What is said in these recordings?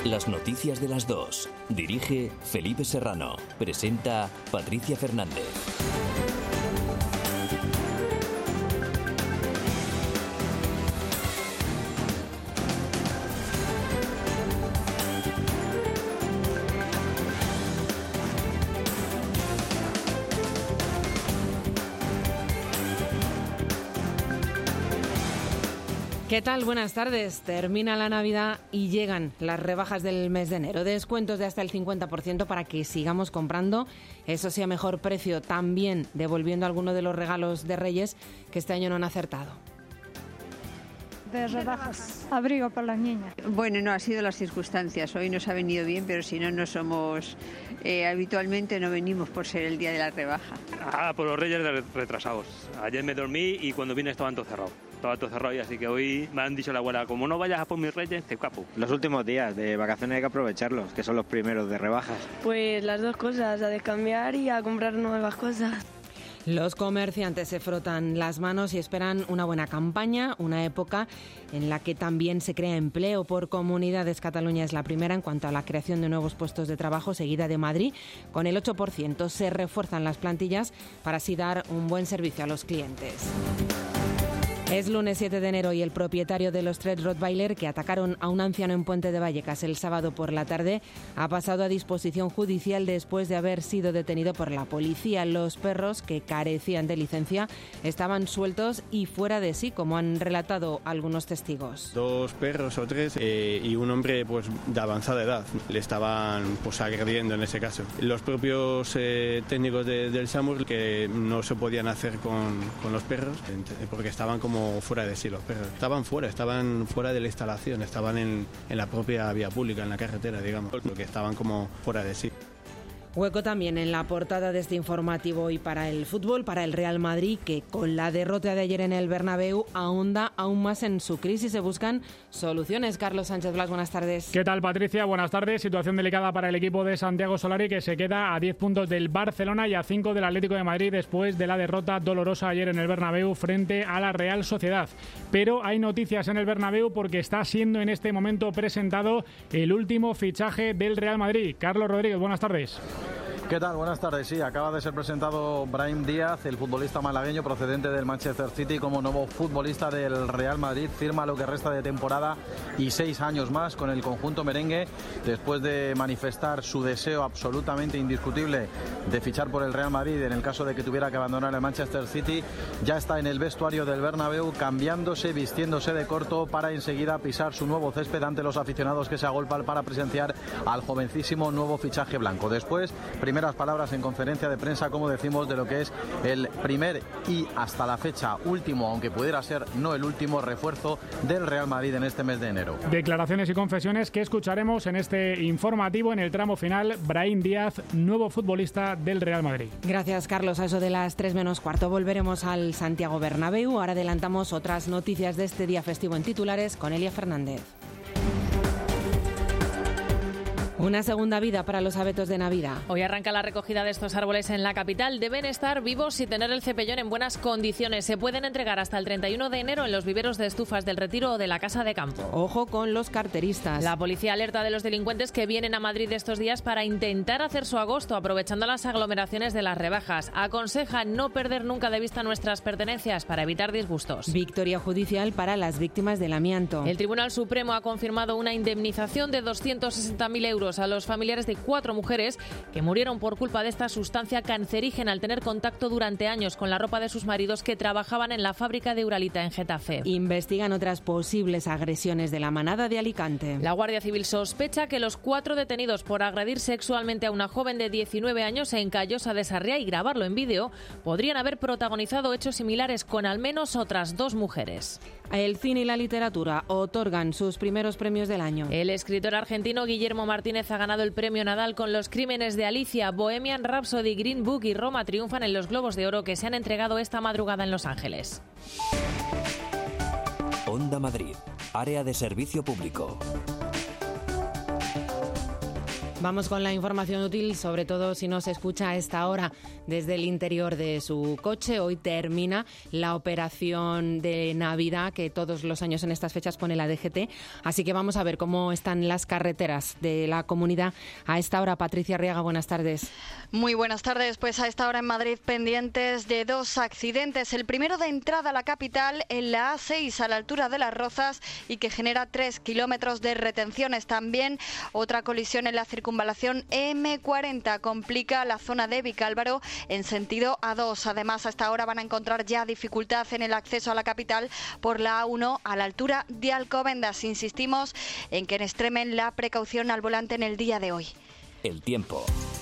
Las noticias de las 2. Dirige Felipe Serrano. Presenta Patricia Fernández. ¿Qué tal? Buenas tardes. Termina la Navidad y llegan las rebajas del mes de enero. Descuentos de hasta el 50% para que sigamos comprando, eso sí, a mejor precio, también devolviendo algunos de los regalos de Reyes que este año no han acertado. De rebajas, abrigo para las niñas. Bueno, no ha sido las circunstancias. Hoy nos ha venido bien, pero si no, no somos... habitualmente no venimos por ser el día de la rebaja. Por los Reyes retrasados. Ayer me dormí y cuando vine estaba todo cerrado. Estaba todo cerrado y así que hoy me han dicho la abuela, como no vayas a por mis Reyes, te capo. Los últimos días de vacaciones hay que aprovecharlos, que son los primeros de rebajas. Pues las dos cosas, a descambiar y a comprar nuevas cosas. Los comerciantes se frotan las manos y esperan una buena campaña, una época en la que también se crea empleo por comunidades. Cataluña es la primera en cuanto a la creación de nuevos puestos de trabajo, seguida de Madrid, con el 8%. Se refuerzan las plantillas para así dar un buen servicio a los clientes. Es lunes 7 de enero y el propietario de los tres Rottweiler que atacaron a un anciano en Puente de Vallecas el sábado por la tarde ha pasado a disposición judicial después de haber sido detenido por la policía. Los perros, que carecían de licencia, estaban sueltos y fuera de sí, como han relatado algunos testigos. Dos perros o tres y un hombre pues de avanzada edad le estaban pues agrediendo en ese caso. Los propios técnicos del SAMUR que no se podían hacer con los perros porque estaban como fuera de sí los perros. Estaban fuera de la instalación, estaban en la propia vía pública, en la carretera, digamos, porque estaban como fuera de sí. Hueco también en la portada de este informativo y para el fútbol, para el Real Madrid, que con la derrota de ayer en el Bernabéu ahonda aún más en su crisis. Se buscan soluciones. Carlos Sánchez Blas, buenas tardes. ¿Qué tal, Patricia? Buenas tardes. Situación delicada para el equipo de Santiago Solari, que se queda a 10 puntos del Barcelona y a 5 del Atlético de Madrid después de la derrota dolorosa ayer en el Bernabéu frente a la Real Sociedad. Pero hay noticias en el Bernabéu porque está siendo en este momento presentado el último fichaje del Real Madrid. Carlos Rodríguez, buenas tardes. ¿Qué tal? Buenas tardes. Sí, acaba de ser presentado Brahim Díaz, el futbolista malagueño procedente del Manchester City, como nuevo futbolista del Real Madrid. Firma lo que resta de temporada y 6 años más con el conjunto merengue, después de manifestar su deseo absolutamente indiscutible de fichar por el Real Madrid en el caso de que tuviera que abandonar el Manchester City. Ya está en el vestuario del Bernabéu, cambiándose, vistiéndose de corto para enseguida pisar su nuevo césped ante los aficionados que se agolpan para presenciar al jovencísimo nuevo fichaje blanco. Después, primeras palabras en conferencia de prensa, como decimos, de lo que es el primer y hasta la fecha último, aunque pudiera ser no el último, refuerzo del Real Madrid en este mes de enero. Declaraciones y confesiones que escucharemos en este informativo en el tramo final. Brahim Díaz, nuevo futbolista del Real Madrid. Gracias, Carlos. A eso de las 3 menos cuarto volveremos al Santiago Bernabéu. Ahora adelantamos otras noticias de este día festivo en titulares con Elia Fernández. Una segunda vida para los abetos de Navidad. Hoy arranca la recogida de estos árboles en la capital. Deben estar vivos y tener el cepellón en buenas condiciones. Se pueden entregar hasta el 31 de enero en los viveros de Estufas del Retiro o de la Casa de Campo. Ojo con los carteristas. La policía alerta de los delincuentes que vienen a Madrid estos días para intentar hacer su agosto, aprovechando las aglomeraciones de las rebajas. Aconseja no perder nunca de vista nuestras pertenencias para evitar disgustos. Victoria judicial para las víctimas del amianto. El Tribunal Supremo ha confirmado una indemnización de 260.000 euros a los familiares de 4 mujeres que murieron por culpa de esta sustancia cancerígena al tener contacto durante años con la ropa de sus maridos que trabajaban en la fábrica de Uralita en Getafe. Investigan otras posibles agresiones de la manada de Alicante. La Guardia Civil sospecha que los 4 detenidos por agredir sexualmente a una joven de 19 años en Callosa de Sarriá y grabarlo en vídeo podrían haber protagonizado hechos similares con al menos otras 2 mujeres. El cine y la literatura otorgan sus primeros premios del año. El escritor argentino Guillermo Martínez ha ganado el premio Nadal con Los crímenes de Alicia. Bohemian Rhapsody, Green Book y Roma triunfan en los Globos de Oro que se han entregado esta madrugada en Los Ángeles. Onda Madrid, área de servicio público. Vamos con la información útil, sobre todo si nos escucha a esta hora desde el interior de su coche. Hoy termina la operación de Navidad que todos los años en estas fechas pone la DGT. Así que vamos a ver cómo están las carreteras de la comunidad a esta hora. Patricia Arriaga, buenas tardes. Muy buenas tardes. Pues a esta hora en Madrid pendientes de dos accidentes. El primero de entrada a la capital en la A6 a la altura de Las Rozas y que genera 3 kilómetros de retenciones. También otra colisión en la circunvalación M40 complica la zona de Vicálvaro en sentido A2. Además, a esta hora van a encontrar ya dificultad en el acceso a la capital por la A1 a la altura de Alcobendas. Insistimos en que extremen la precaución al volante en el día de hoy. El tiempo.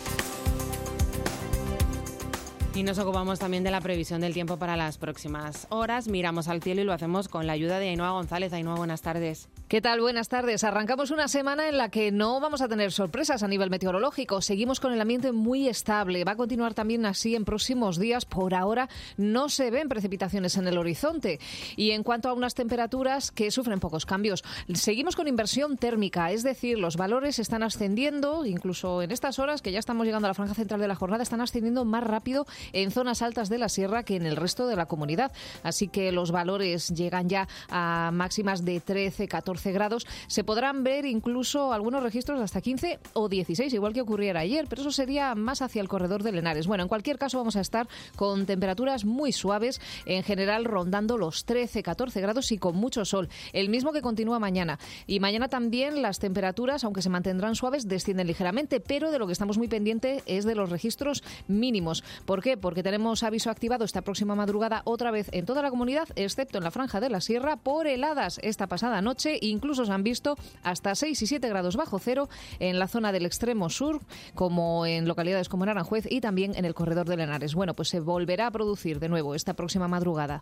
Y nos ocupamos también de la previsión del tiempo para las próximas horas. Miramos al cielo y lo hacemos con la ayuda de Ainhoa González. Ainhoa, buenas tardes. ¿Qué tal? Buenas tardes. Arrancamos una semana en la que no vamos a tener sorpresas a nivel meteorológico. Seguimos con el ambiente muy estable. Va a continuar también así en próximos días. Por ahora no se ven precipitaciones en el horizonte. Y en cuanto a unas temperaturas que sufren pocos cambios, seguimos con inversión térmica. Es decir, los valores están ascendiendo, incluso en estas horas que ya estamos llegando a la franja central de la jornada, están ascendiendo más rápido en zonas altas de la sierra que en el resto de la comunidad. Así que los valores llegan ya a máximas de 13, 14 grados. Se podrán ver incluso algunos registros de hasta 15 o 16, igual que ocurriera ayer, pero eso sería más hacia el corredor de Henares. Bueno, en cualquier caso vamos a estar con temperaturas muy suaves, en general rondando los 13, 14 grados y con mucho sol, el mismo que continúa mañana. Y mañana también las temperaturas, aunque se mantendrán suaves, descienden ligeramente, pero de lo que estamos muy pendiente es de los registros mínimos. ¿Por qué? Porque tenemos aviso activado esta próxima madrugada otra vez en toda la comunidad, excepto en la franja de la sierra, por heladas esta pasada noche. Incluso se han visto hasta 6 y 7 grados bajo cero en la zona del extremo sur, como en localidades como Aranjuez y también en el corredor de Henares. Bueno, pues se volverá a producir de nuevo esta próxima madrugada.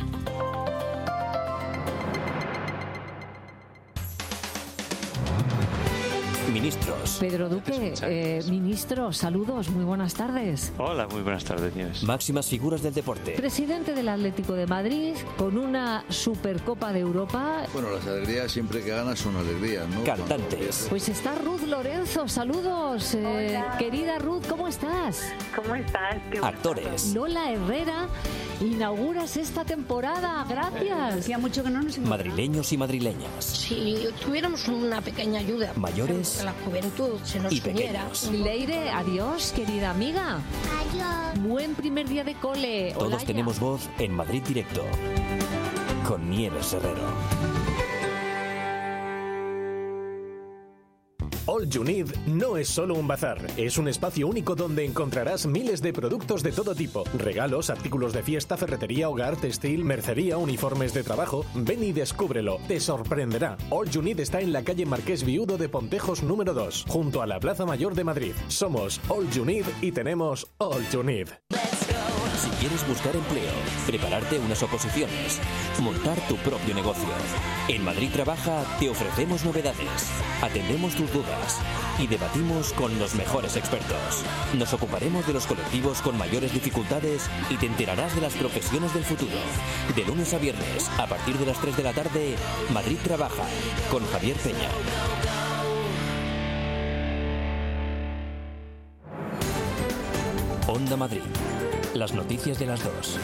Ministros. Pedro Duque, ministro, saludos, muy buenas tardes. Hola, muy buenas tardes, Nieves. Máximas figuras del deporte. Presidente del Atlético de Madrid, con una Supercopa de Europa. Bueno, las alegrías siempre que ganas son alegrías, ¿no? Cantantes. Pues está Ruth Lorenzo, saludos. Querida Ruth, ¿cómo estás? ¿Cómo estás? Actores. Lola Herrera, inauguras esta temporada, gracias. Hacía mucho que no nos Madrileños y madrileñas. Si tuviéramos una pequeña ayuda. Mayores. La juventud se nos uniera. Leire, adiós, querida amiga. Adiós. Buen primer día de cole. Todos Olaya. tenemos voz en Madrid Directo. Con Nieves Herrero. All You Need no es solo un bazar, es un espacio único donde encontrarás miles de productos de todo tipo. Regalos, artículos de fiesta, ferretería, hogar, textil, mercería, uniformes de trabajo. Ven y descúbrelo, te sorprenderá. All You Need está en la calle Marqués Viudo de Pontejos número 2, junto a la Plaza Mayor de Madrid. Somos All You Need y tenemos All You Need. Si quieres buscar empleo, prepararte unas oposiciones, montar tu propio negocio. En Madrid Trabaja te ofrecemos novedades, atendemos tus dudas y debatimos con los mejores expertos. Nos ocuparemos de los colectivos con mayores dificultades y te enterarás de las profesiones del futuro. De lunes a viernes, a partir de las 3 de la tarde, Madrid Trabaja, con Javier Peña. Onda Madrid. Las noticias de las 2.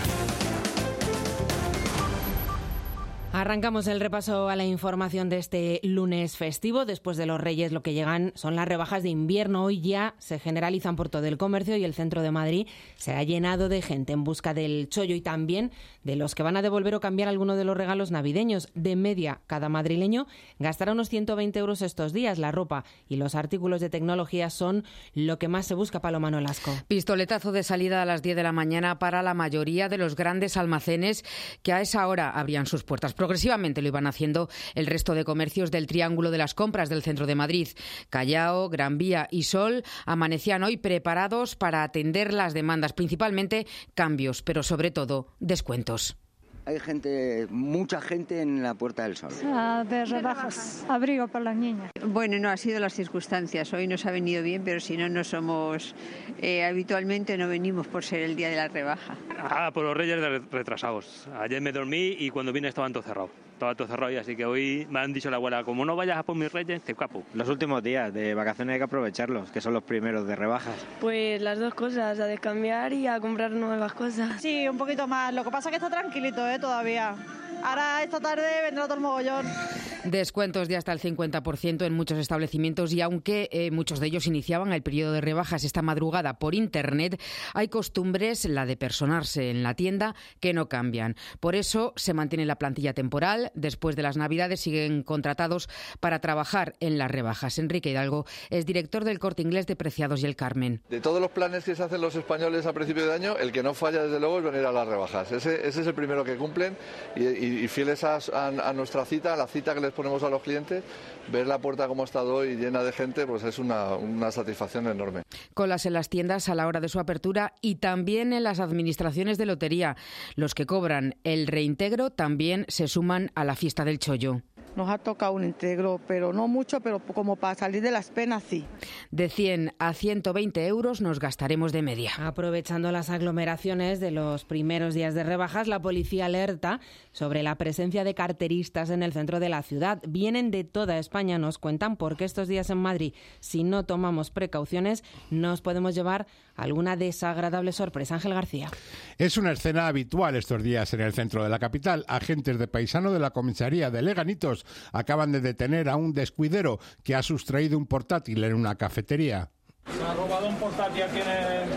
Arrancamos el repaso a la información de este lunes festivo. Después de los Reyes lo que llegan son las rebajas de invierno. Hoy ya se generalizan por todo el comercio y el centro de Madrid se ha llenado de gente en busca del chollo y también de los que van a devolver o cambiar alguno de los regalos navideños. De media, cada madrileño gastará unos 120 euros estos días. La ropa y los artículos de tecnología son lo que más se busca, Paloma Nolasco. Pistoletazo de salida a las 10 de la mañana para la mayoría de los grandes almacenes que a esa hora abrían sus puertas. Progresivamente lo iban haciendo el resto de comercios del Triángulo de las Compras del centro de Madrid. Callao, Gran Vía y Sol amanecían hoy preparados para atender las demandas, principalmente cambios, pero sobre todo descuentos. Hay gente, mucha gente en la Puerta del Sol. De rebajas, abrigo para las niñas. Bueno, no, ha sido las circunstancias. Hoy nos ha venido bien, pero si no, no somos... habitualmente no venimos por ser el día de la rebaja. Por los Reyes retrasados. Ayer me dormí y cuando vine estaban todo cerrado. estaba todo cerrado, y así que hoy me han dicho la abuela, como no vayas a por mis reyes, te capo. Los últimos días de vacaciones hay que aprovecharlos, que son los primeros de rebajas. Pues las dos cosas, a descambiar y a comprar nuevas cosas. Sí, un poquito más. Lo que pasa es que está tranquilito, todavía. Ahora esta tarde vendrá todo el mogollón. Descuentos de hasta el 50% en muchos establecimientos, y aunque muchos de ellos iniciaban el periodo de rebajas esta madrugada por Internet, hay costumbres, la de personarse en la tienda, que no cambian. Por eso se mantiene la plantilla temporal. Después de las Navidades siguen contratados para trabajar en las rebajas. Enrique Hidalgo es director del Corte Inglés de Preciados y El Carmen. De todos los planes que se hacen los españoles a principio de año, el que no falla desde luego es venir a las rebajas. Ese es el primero que cumplen, y fieles a nuestra cita, a la cita que les ponemos a los clientes, ver la puerta como ha estado hoy llena de gente, pues es una satisfacción enorme. Colas en las tiendas a la hora de su apertura y también en las administraciones de lotería. Los que cobran el reintegro también se suman a la fiesta del chollo. Nos ha tocado un integro, pero no mucho, pero como para salir de las penas, sí. De 100 a 120 euros nos gastaremos de media. Aprovechando las aglomeraciones de los primeros días de rebajas, la policía alerta sobre la presencia de carteristas en el centro de la ciudad. Vienen de toda España, nos cuentan, porque estos días en Madrid, si no tomamos precauciones, nos podemos llevar alguna desagradable sorpresa. Ángel García. Es una escena habitual estos días en el centro de la capital. Agentes de paisano de la comisaría de Leganitos acaban de detener a un descuidero que ha sustraído un portátil en una cafetería. Se ha robado un portátil aquí en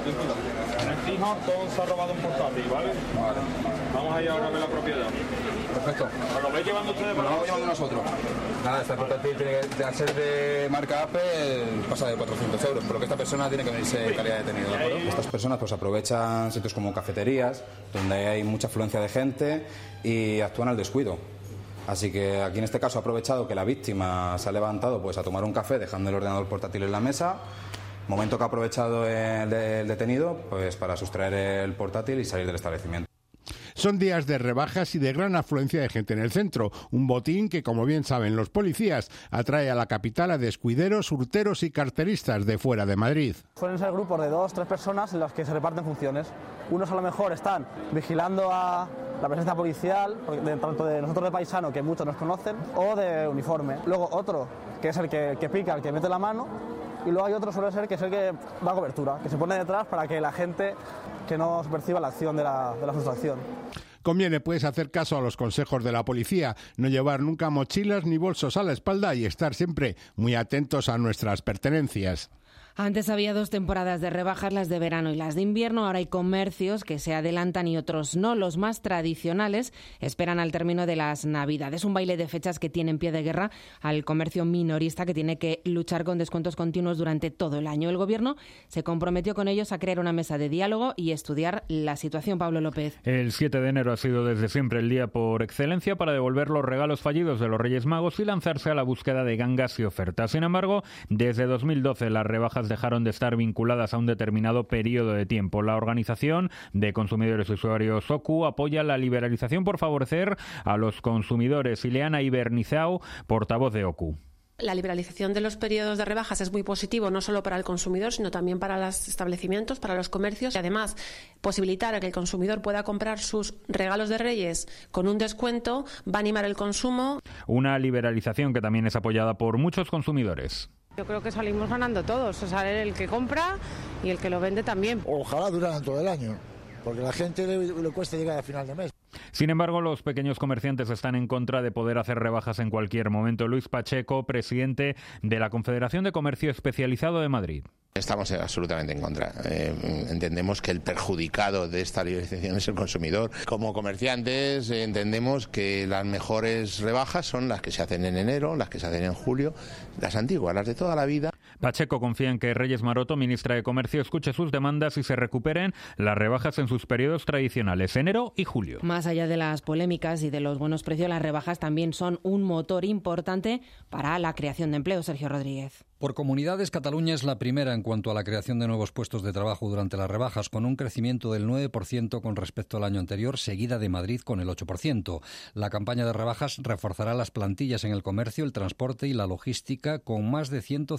el T-Horton, se ha robado un portátil, ¿vale? Vale. Vamos a ir ahora a ver la propiedad. Perfecto. ¿Nos lo vais llevando ustedes? Nos lo vamos llevando nosotros. Nada, este portátil tiene que, al ser de marca Apple, pasa de 400 euros, pero que esta persona tiene que venirse en calidad de detenido, ¿de acuerdo? Estas personas pues aprovechan sitios como cafeterías, donde hay mucha afluencia de gente, y actúan al descuido. Así que aquí en este caso ha aprovechado que la víctima se ha levantado pues a tomar un café dejando el ordenador portátil en la mesa, momento que ha aprovechado el detenido pues para sustraer el portátil y salir del establecimiento. Son días de rebajas y de gran afluencia de gente en el centro. Un botín que, como bien saben los policías, atrae a la capital a descuideros, hurteros y carteristas de fuera de Madrid. Suelen ser grupos de 2 o 3 personas en los que se reparten funciones. Unos a lo mejor están vigilando a la presencia policial, tanto de nosotros de paisano, que muchos nos conocen, o de uniforme. Luego otro, que es el que pica, el que mete la mano. Y luego hay otro, suele ser, que es el que da cobertura, que se pone detrás para que la gente que no perciba la acción de la sustracción. Conviene, pues, hacer caso a los consejos de la policía, no llevar nunca mochilas ni bolsos a la espalda y estar siempre muy atentos a nuestras pertenencias. Antes había 2 temporadas de rebajas, las de verano y las de invierno. Ahora hay comercios que se adelantan y otros no. Los más tradicionales esperan al término de las Navidades. Un baile de fechas que tiene en pie de guerra al comercio minorista, que tiene que luchar con descuentos continuos durante todo el año. El Gobierno se comprometió con ellos a crear una mesa de diálogo y estudiar la situación. Pablo López. El 7 de enero ha sido desde siempre el día por excelencia para devolver los regalos fallidos de los Reyes Magos y lanzarse a la búsqueda de gangas y ofertas. Sin embargo, desde 2012 las rebajas dejaron de estar vinculadas a un determinado periodo de tiempo. La Organización de Consumidores y Usuarios OCU apoya la liberalización por favorecer a los consumidores. Ileana Ibernizao, portavoz de OCU. La liberalización de los periodos de rebajas es muy positivo, no solo para el consumidor, sino también para los establecimientos, para los comercios, y además posibilitar a que el consumidor pueda comprar sus regalos de Reyes con un descuento va a animar el consumo. Una liberalización que también es apoyada por muchos consumidores. Yo creo que salimos ganando todos, o sea, el que compra y el que lo vende también. Ojalá duraran todo el año, porque a la gente le cuesta llegar a final de mes. Sin embargo, los pequeños comerciantes están en contra de poder hacer rebajas en cualquier momento. Luis Pacheco, presidente de la Confederación de Comercio Especializado de Madrid. Estamos absolutamente en contra. Entendemos que el perjudicado de esta liberalización es el consumidor. Como comerciantes entendemos que las mejores rebajas son las que se hacen en enero, las que se hacen en julio, las antiguas, las de toda la vida. Pacheco confía en que Reyes Maroto, ministra de Comercio, escuche sus demandas y se recuperen las rebajas en sus periodos tradicionales, enero y julio. Más allá de las polémicas y de los buenos precios, las rebajas también son un motor importante para la creación de empleo. Sergio Rodríguez. Por comunidades, Cataluña es la primera en cuanto a la creación de nuevos puestos de trabajo durante las rebajas, con un crecimiento del 9% con respecto al año anterior, seguida de Madrid con el 8%. La campaña de rebajas reforzará las plantillas en el comercio, el transporte y la logística, con más de 157.000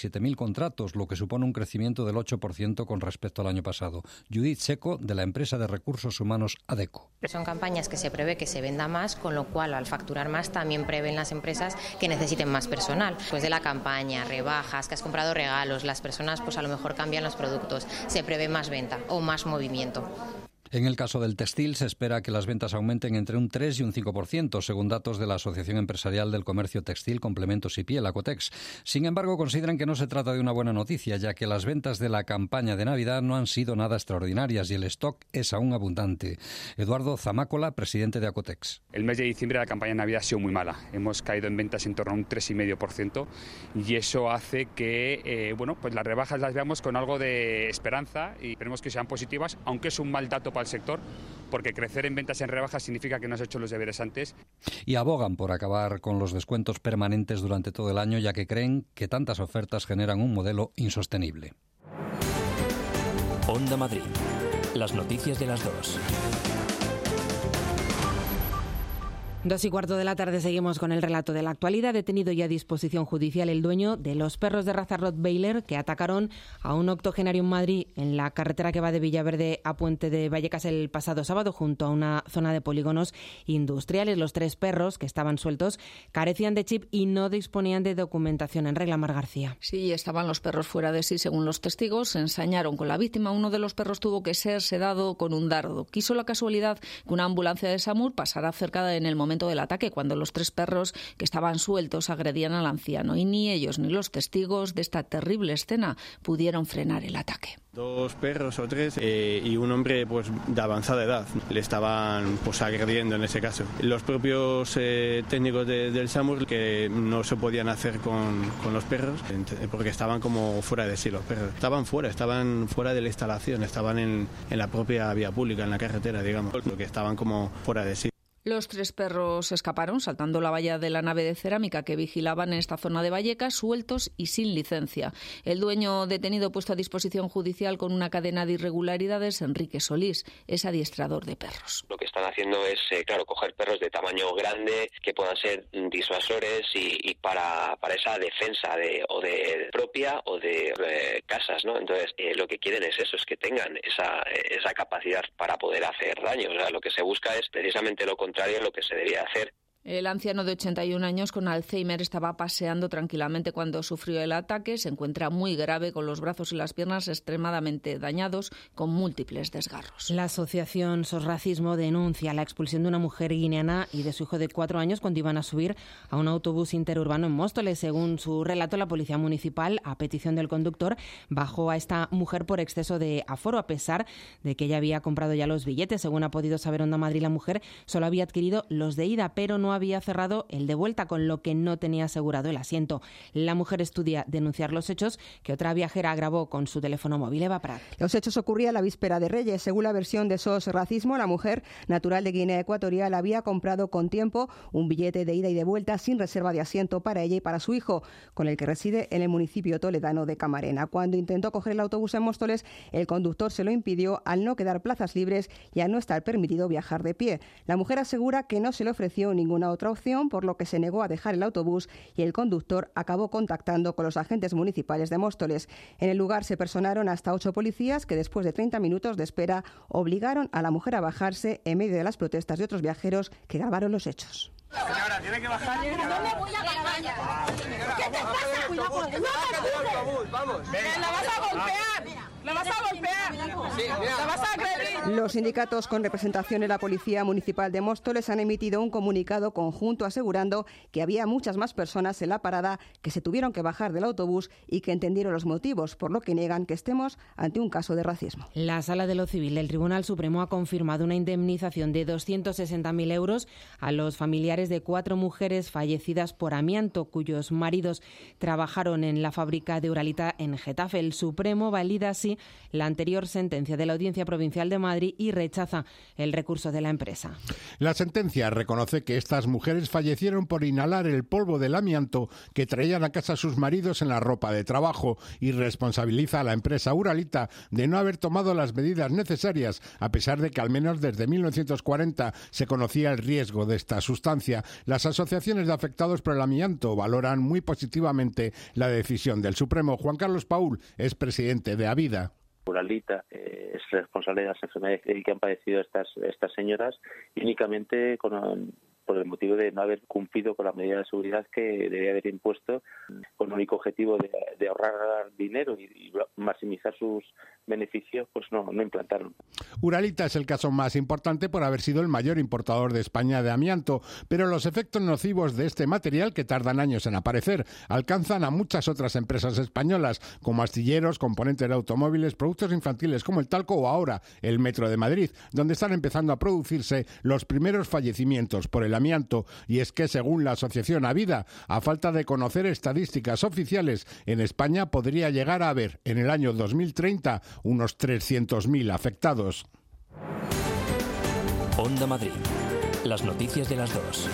37.000 contratos, lo que supone un crecimiento del 8% con respecto al año pasado. Judith Seco, de la empresa de recursos humanos ADECO. Son campañas que se prevé que se venda más, con lo cual al facturar más también prevén las empresas que necesiten más personal. Pues de la campaña, rebajas, que has comprado regalos, las personas pues a lo mejor cambian los productos, se prevé más venta o más movimiento. En el caso del textil, se espera que las ventas aumenten entre un 3 y un 5%, según datos de la Asociación Empresarial del Comercio Textil, Complementos y Piel, Acotex. Sin embargo, consideran que no se trata de una buena noticia, ya que las ventas de la campaña de Navidad no han sido nada extraordinarias y el stock es aún abundante. Eduardo Zamácola, presidente de Acotex. El mes de diciembre la campaña de Navidad ha sido muy mala. Hemos caído en ventas en torno a un 3,5% y eso hace que pues las rebajas las veamos con algo de esperanza y esperemos que sean positivas, aunque es un mal dato para el sector, porque crecer en ventas en rebajas significa que no has hecho los deberes antes. Y abogan por acabar con los descuentos permanentes durante todo el año, ya que creen que tantas ofertas generan un modelo insostenible. Onda Madrid. Las noticias de las 2. 2:15 de la tarde seguimos con el relato de la actualidad. Detenido y a disposición judicial el dueño de los perros de raza Rottweiler que atacaron a un octogenario en Madrid en la carretera que va de Villaverde a Puente de Vallecas el pasado sábado junto a una zona de polígonos industriales. Los 3 perros que estaban sueltos carecían de chip y no disponían de documentación en regla. Mar García. Sí, estaban los perros fuera de sí según los testigos. Se ensañaron con la víctima. Uno de los perros tuvo que ser sedado con un dardo. Quiso la casualidad que una ambulancia de SAMUR pasara cerca en el momento del ataque, cuando los 3 perros que estaban sueltos agredían al anciano, y ni ellos ni los testigos de esta terrible escena pudieron frenar el ataque. 2 perros o 3 y un hombre pues de avanzada edad le estaban pues agrediendo en ese caso. Los propios técnicos del SAMUR que no se podían hacer con los perros porque estaban como fuera de sí los perros. Estaban fuera de la instalación, estaban en la propia vía pública, en la carretera, digamos, porque estaban como fuera de sí. Los 3 perros escaparon saltando la valla de la nave de cerámica que vigilaban en esta zona de Vallecas, sueltos y sin licencia. El dueño detenido puesto a disposición judicial con una cadena de irregularidades, Enrique Solís, es adiestrador de perros. Lo que están haciendo es, coger perros de tamaño grande que puedan ser disuasores y para esa defensa de propia o de casas, ¿no? Entonces, lo que quieren es eso, es que tengan esa capacidad para poder hacer daño. O sea, lo que se busca es precisamente lo contrario a lo que se debía hacer. El anciano de 81 años con Alzheimer estaba paseando tranquilamente cuando sufrió el ataque. Se encuentra muy grave, con los brazos y las piernas extremadamente dañados, con múltiples desgarros. La asociación SOS Racismo denuncia la expulsión de una mujer guineana y de su hijo de 4 años cuando iban a subir a un autobús interurbano en Móstoles. Según su relato, la policía municipal, a petición del conductor, bajó a esta mujer por exceso de aforo, a pesar de que ella había comprado ya los billetes. Según ha podido saber Onda Madrid, la mujer solo había adquirido los de ida, pero no había cerrado el de vuelta, con lo que no tenía asegurado el asiento. La mujer estudia denunciar los hechos que otra viajera grabó con su teléfono móvil. Eva Prat. Los hechos ocurrían la víspera de Reyes. Según la versión de SOS Racismo, la mujer, natural de Guinea Ecuatorial, había comprado con tiempo un billete de ida y de vuelta sin reserva de asiento para ella y para su hijo, con el que reside en el municipio toledano de Camarena. Cuando intentó coger el autobús en Móstoles, el conductor se lo impidió al no quedar plazas libres y al no estar permitido viajar de pie. La mujer asegura que no se le ofreció ninguna otra opción, por lo que se negó a dejar el autobús y el conductor acabó contactando con los agentes municipales de Móstoles. En el lugar se personaron hasta 8 policías que, después de 30 minutos de espera, obligaron a la mujer a bajarse en medio de las protestas de otros viajeros que grabaron los hechos. Señora, tiene que bajar. No me voy a bajar. ¿Qué te pasa? Cuidado con el autobús. Vamos. La vas a golpear. La vas a golpear. Sí, la vas a agredir. Los sindicatos con representación en la Policía Municipal de Móstoles han emitido un comunicado conjunto asegurando que había muchas más personas en la parada que se tuvieron que bajar del autobús y que entendieron los motivos, por lo que niegan que estemos ante un caso de racismo. La Sala de lo Civil del Tribunal Supremo ha confirmado una indemnización de 260.000 euros a los familiares de 4 mujeres fallecidas por amianto, cuyos maridos trabajaron en la fábrica de Uralita en Getafe. El Supremo valida así así la anterior sentencia de la Audiencia Provincial de Madrid y rechaza el recurso de la empresa. La sentencia reconoce que estas mujeres fallecieron por inhalar el polvo del amianto que traían a casa sus maridos en la ropa de trabajo y responsabiliza a la empresa Uralita de no haber tomado las medidas necesarias, a pesar de que al menos desde 1940 se conocía el riesgo de esta sustancia. Las asociaciones de afectados por el amianto valoran muy positivamente la decisión del Supremo. Juan Carlos Paul es presidente de Avida. Uralita es responsable de las enfermedades que han padecido estas señoras únicamente por el motivo de no haber cumplido con la medida de seguridad que debía haber impuesto, con el único objetivo de ahorrar dinero y maximizar sus beneficios, pues no implantaron. Uralita es el caso más importante por haber sido el mayor importador de España de amianto, pero los efectos nocivos de este material, que tardan años en aparecer, alcanzan a muchas otras empresas españolas, como astilleros, componentes de automóviles, productos infantiles como el talco o ahora el Metro de Madrid, donde están empezando a producirse los primeros fallecimientos por el amianto. Y es que, según la asociación Avida, a falta de conocer estadísticas oficiales, en España podría llegar a haber en el año 2030 unos 300.000 afectados. Onda Madrid. Las noticias de las 2.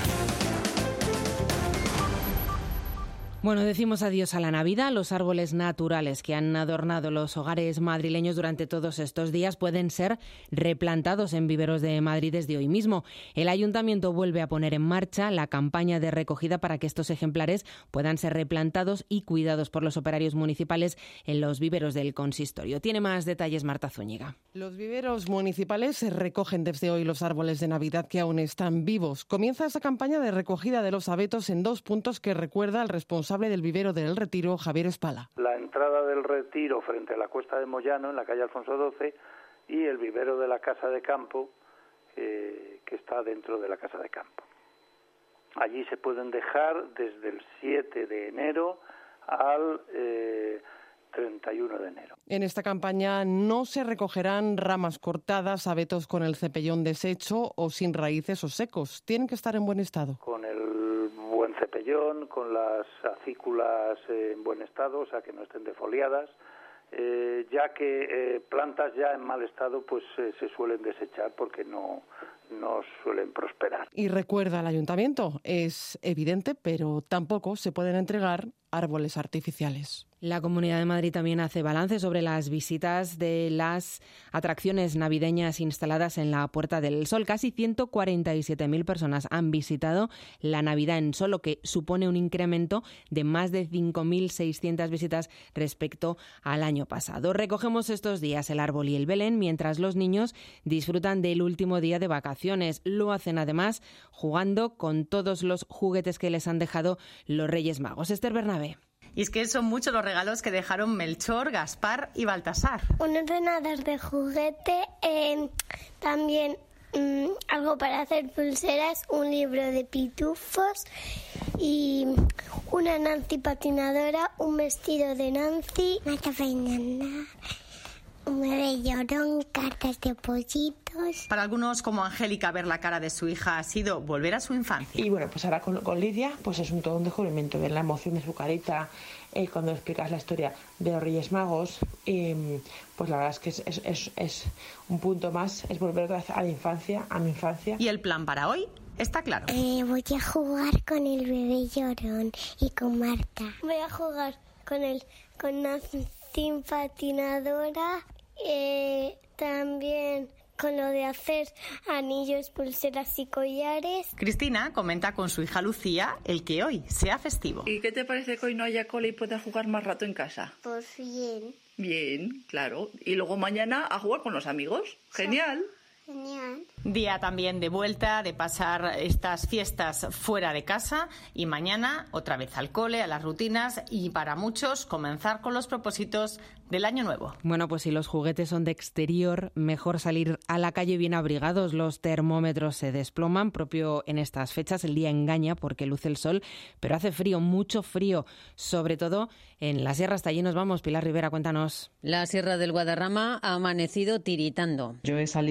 Bueno, decimos adiós a la Navidad. Los árboles naturales que han adornado los hogares madrileños durante todos estos días pueden ser replantados en viveros de Madrid desde hoy mismo. El Ayuntamiento vuelve a poner en marcha la campaña de recogida para que estos ejemplares puedan ser replantados y cuidados por los operarios municipales en los viveros del consistorio. Tiene más detalles Marta Zúñiga. Los viveros municipales recogen desde hoy los árboles de Navidad que aún están vivos. Comienza esa campaña de recogida de los abetos en 2 puntos que recuerda al responsable del vivero del Retiro, Javier Espala. La entrada del Retiro frente a la Cuesta de Moyano, en la calle Alfonso XII, y el vivero de la Casa de Campo, que está dentro de la Casa de Campo. Allí se pueden dejar desde el 7 de enero al 31 de enero. En esta campaña no se recogerán ramas cortadas, abetos con el cepellón deshecho o sin raíces o secos. Tienen que estar en buen estado. Con el buen cepellón, con las acículas en buen estado, o sea que no estén defoliadas, ya que plantas ya en mal estado pues se suelen desechar porque no suelen prosperar. Y recuerda al Ayuntamiento, es evidente, pero tampoco se pueden entregar árboles artificiales. La Comunidad de Madrid también hace balance sobre las visitas de las atracciones navideñas instaladas en la Puerta del Sol. Casi 147.000 personas han visitado la Navidad en Sol, lo que supone un incremento de más de 5.600 visitas respecto al año pasado. Recogemos estos días el árbol y el Belén mientras los niños disfrutan del último día de vacaciones. Lo hacen además jugando con todos los juguetes que les han dejado los Reyes Magos. Esther Bernabé. Y es que son muchos los regalos que dejaron Melchor, Gaspar y Baltasar. Un ordenador de juguete, también algo para hacer pulseras, un libro de pitufos y una Nancy patinadora, un vestido de Nancy, una peinada, un bebé llorón, cartas de pollitos. Para algunos, como Angélica, ver la cara de su hija ha sido volver a su infancia. Y bueno, pues ahora con Lidia, pues es todo un descubrimiento, ver la emoción de su carita, cuando explicas la historia de los Reyes Magos, pues la verdad es que es un punto más, es volver otra vez a la infancia, a mi infancia. ¿Y el plan para hoy? Está claro. Voy a jugar con el bebé llorón y con Marta. Voy a jugar con Nancy patinadora, también con lo de hacer anillos, pulseras y collares. Cristina comenta con su hija Lucía el que hoy sea festivo. ¿Y qué te parece que hoy no haya cole y puedas jugar más rato en casa? Pues bien. Bien, claro. Y luego mañana a jugar con los amigos. Genial. Genial. Día también de vuelta, de pasar estas fiestas fuera de casa y mañana otra vez al cole, a las rutinas y para muchos comenzar con los propósitos del año nuevo. Bueno, pues si los juguetes son de exterior, mejor salir a la calle bien abrigados. Los termómetros se desploman, propio en estas fechas. El día engaña porque luce el sol, pero hace frío, mucho frío, sobre todo en la sierra. Hasta allí nos vamos. Pilar Rivera, cuéntanos. La Sierra del Guadarrama ha amanecido tiritando. Yo he salido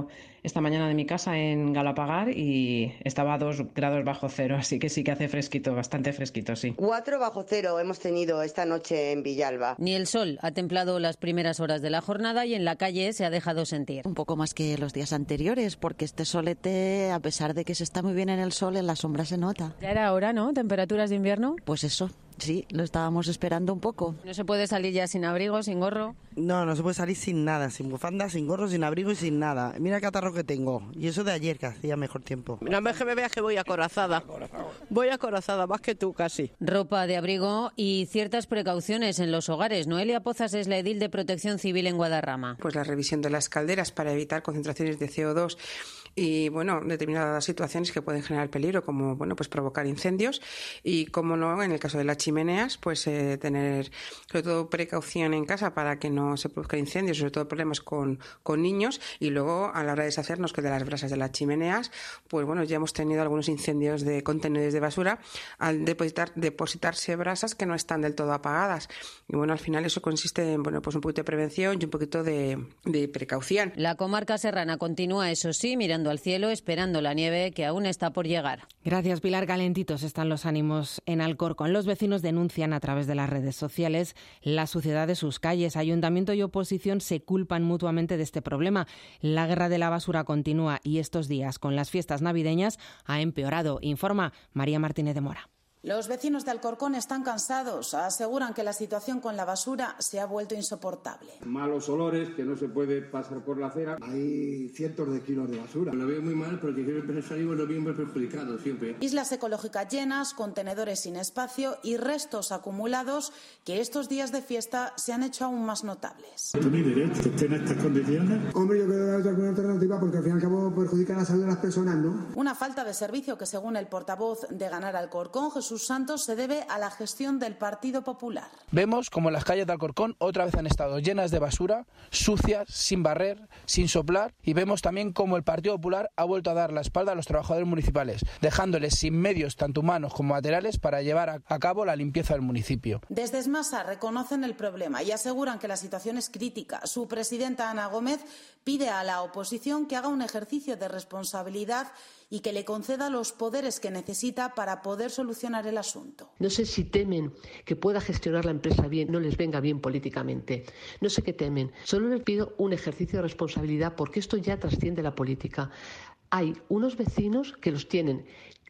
salido esta mañana de mi casa en Galapagar y estaba a 2 grados bajo cero, así que sí que hace fresquito, bastante fresquito, sí. 4 bajo cero hemos tenido esta noche en Villalba. Ni el sol ha templado las primeras horas de la jornada y en la calle se ha dejado sentir. Un poco más que los días anteriores, porque este solete, a pesar de que se está muy bien en el sol, en la sombra se nota. Ya era hora, ¿no? ¿Temperaturas de invierno? Pues eso, sí, lo estábamos esperando un poco. ¿No se puede salir ya sin abrigo, sin gorro? No se puede salir sin nada, sin bufanda, sin gorro, sin abrigo y sin nada. Mira el catarro que tengo. Y eso de ayer, que hacía mejor tiempo. Una vez que me veas que voy acorazada. Voy acorazada, más que tú casi. Ropa de abrigo y ciertas precauciones en los hogares. Noelia Pozas es la edil de Protección Civil en Guadarrama. Pues la revisión de las calderas para evitar concentraciones de CO2 y, determinadas situaciones que pueden generar peligro, como, pues provocar incendios y, como no, en el caso de las chimeneas, pues tener sobre todo precaución en casa para que no se produzcan incendios, sobre todo problemas con niños, y luego a la hora de deshacernos que de las brasas de las chimeneas, pues ya hemos tenido algunos incendios de contenedores de basura al depositarse brasas que no están del todo apagadas. Y al final eso consiste en pues un poquito de prevención y un poquito de precaución. La comarca serrana continúa, eso sí, mirando al cielo, esperando la nieve que aún está por llegar. Gracias, Pilar. Calentitos están los ánimos en Alcorcón. Los vecinos denuncian a través de las redes sociales la suciedad de sus calles. Ayuntamiento y oposición se culpan mutuamente de este problema. La guerra de la basura continúa y estos días, con las fiestas navideñas, ha empeorado, informa María Martínez de Mora. Los vecinos de Alcorcón están cansados. Aseguran que la situación con la basura se ha vuelto insoportable. Malos olores, que no se puede pasar por la acera. Hay cientos de kilos de basura. Lo veo muy mal porque el empresario lo veo muy perjudicado siempre. Islas ecológicas llenas, contenedores sin espacio y restos acumulados que estos días de fiesta se han hecho aún más notables. ¿Tiene derecho que esté en estas condiciones? Hombre, yo creo que hay alguna alternativa porque al fin y al cabo perjudica la salud de las personas, ¿no? Una falta de servicio que, según el portavoz de Ganar Alcorcón, Jesús Santos, se debe a la gestión del Partido Popular. Vemos como las calles de Alcorcón otra vez han estado llenas de basura, sucias, sin barrer, sin soplar, y vemos también como el Partido Popular ha vuelto a dar la espalda a los trabajadores municipales, dejándoles sin medios tanto humanos como materiales para llevar a cabo la limpieza del municipio. Desde Esmasa reconocen el problema y aseguran que la situación es crítica. Su presidenta, Ana Gómez, pide a la oposición que haga un ejercicio de responsabilidad y que le conceda los poderes que necesita para poder solucionar el asunto. No sé si temen que pueda gestionar la empresa bien, no les venga bien políticamente. No sé qué temen. Solo les pido un ejercicio de responsabilidad porque esto ya trasciende la política. Hay unos vecinos que los tienen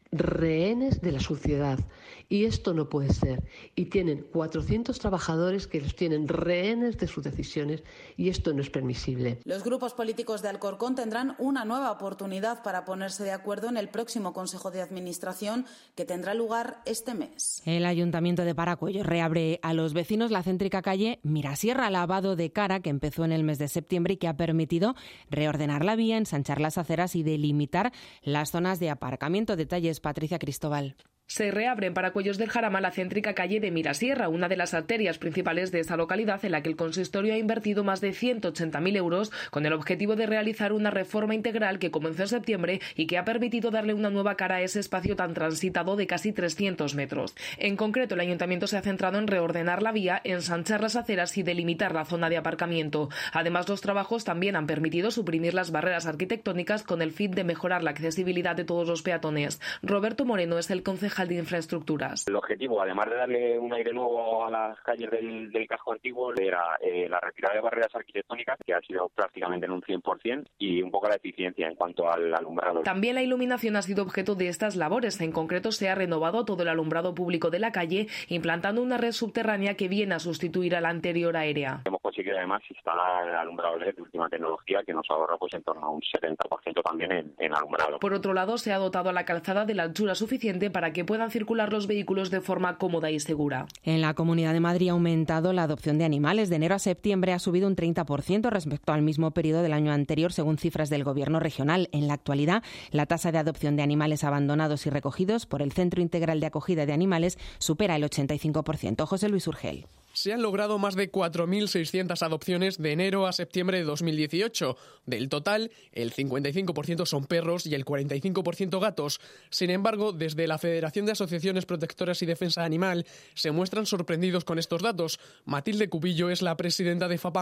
rehenes de la suciedad y esto no puede ser, y tienen 400 trabajadores que los tienen rehenes de sus decisiones y esto no es permisible. Los grupos políticos de Alcorcón tendrán una nueva oportunidad para ponerse de acuerdo en el próximo Consejo de Administración que tendrá lugar este mes. El Ayuntamiento de Paracuellos reabre a los vecinos la céntrica calle Mirasierra Lavado de Cara, que empezó en el mes de septiembre y que ha permitido reordenar la vía, ensanchar las aceras y delimitar las zonas de aparcamiento. Detalles, Patricia Cristóbal. Se reabre en Paracuellos del Jarama la céntrica calle de Mirasierra, una de las arterias principales de esta localidad, en la que el consistorio ha invertido más de 180.000 euros con el objetivo de realizar una reforma integral que comenzó en septiembre y que ha permitido darle una nueva cara a ese espacio tan transitado de casi 300 metros. En concreto, el ayuntamiento se ha centrado en reordenar la vía, ensanchar las aceras y delimitar la zona de aparcamiento. Además, los trabajos también han permitido suprimir las barreras arquitectónicas con el fin de mejorar la accesibilidad de todos los peatones. Roberto Moreno es el concejal de Infraestructuras. El objetivo, además de darle un aire nuevo a las calles del casco antiguo, era la retirada de barreras arquitectónicas, que ha sido prácticamente en un 100%, y un poco la eficiencia en cuanto al alumbrado. También la iluminación ha sido objeto de estas labores. En concreto, se ha renovado todo el alumbrado público de la calle, implantando una red subterránea que viene a sustituir a la anterior aérea. Hemos conseguido además instalar alumbrado LED de última tecnología, que nos ahorra en torno a un 70% también en alumbrado. Por otro lado, se ha dotado a la calzada de la anchura suficiente para que puedan circular los vehículos de forma cómoda y segura. En la Comunidad de Madrid ha aumentado la adopción de animales. De enero a septiembre ha subido un 30% respecto al mismo periodo del año anterior, según cifras del Gobierno regional. En la actualidad, la tasa de adopción de animales abandonados y recogidos por el Centro Integral de Acogida de Animales supera el 85%. José Luis Urgel. Se han logrado más de 4.600 adopciones de enero a septiembre de 2018. Del total, el 55% son perros y el 45% gatos. Sin embargo, desde la Federación de Asociaciones Protectoras y Defensa Animal se muestran sorprendidos con estos datos. Matilde Cubillo es la presidenta de FAPAN.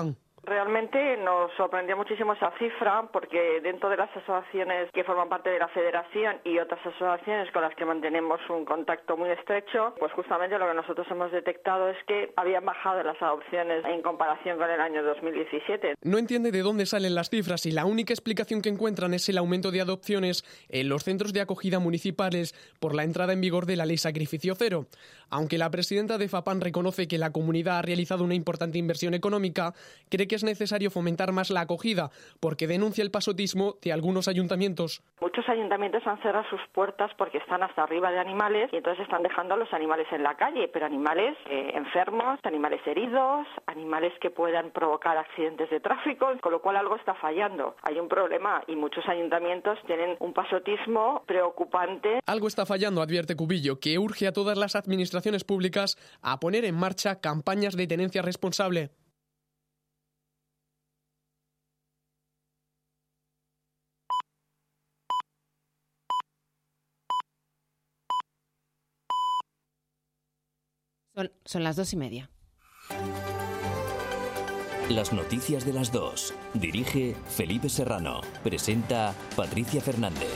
Realmente nos sorprendió muchísimo esa cifra porque dentro de las asociaciones que forman parte de la Federación y otras asociaciones con las que mantenemos un contacto muy estrecho, pues justamente lo que nosotros hemos detectado es que habían bajado las adopciones en comparación con el año 2017. No entiende de dónde salen las cifras y la única explicación que encuentran es el aumento de adopciones en los centros de acogida municipales por la entrada en vigor de la Ley Sacrificio Cero. Aunque la presidenta de FAPAN reconoce que la comunidad ha realizado una importante inversión económica, cree que es necesario fomentar más la acogida, porque denuncia el pasotismo de algunos ayuntamientos. Muchos ayuntamientos han cerrado sus puertas porque están hasta arriba de animales y entonces están dejando a los animales en la calle, pero animales enfermos, animales heridos, animales que puedan provocar accidentes de tráfico, con lo cual algo está fallando. Hay un problema y muchos ayuntamientos tienen un pasotismo preocupante. Algo está fallando, advierte Cubillo, que urge a todas las administraciones públicas a poner en marcha campañas de tenencia responsable. Son las 2:30. Las noticias de las 2. Dirige Felipe Serrano. Presenta Patricia Fernández.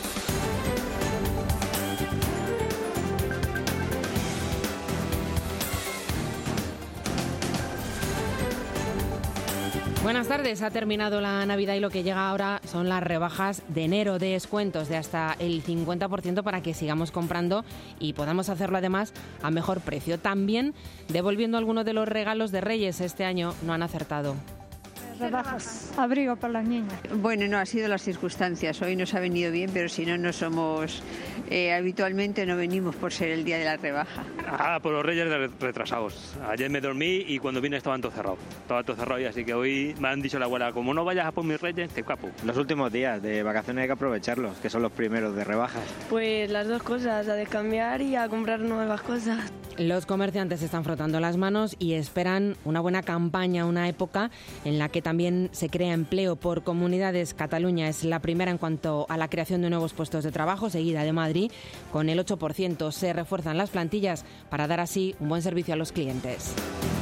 Buenas tardes, ha terminado la Navidad y lo que llega ahora son las rebajas de enero, de descuentos de hasta el 50% para que sigamos comprando y podamos hacerlo además a mejor precio. También devolviendo algunos de los regalos de Reyes, este año no han acertado. Rebajas, abrigo para las niñas. Bueno, no ha sido las circunstancias. Hoy nos ha venido bien, pero si no, no somos... habitualmente no venimos por ser el día de la rebaja. Por los Reyes retrasados. Ayer me dormí y cuando vine estaban todo cerrado. Estaba todo cerrado y así que hoy me han dicho la abuela, como no vayas a por mis Reyes, te capo. Los últimos días de vacaciones hay que aprovecharlos, que son los primeros de rebajas. Pues las dos cosas, a descambiar y a comprar nuevas cosas. Los comerciantes están frotando las manos y esperan una buena campaña, una época en la que también se crea empleo por comunidades. Cataluña es la primera en cuanto a la creación de nuevos puestos de trabajo, seguida de Madrid, con el 8%. Se refuerzan las plantillas para dar así un buen servicio a los clientes.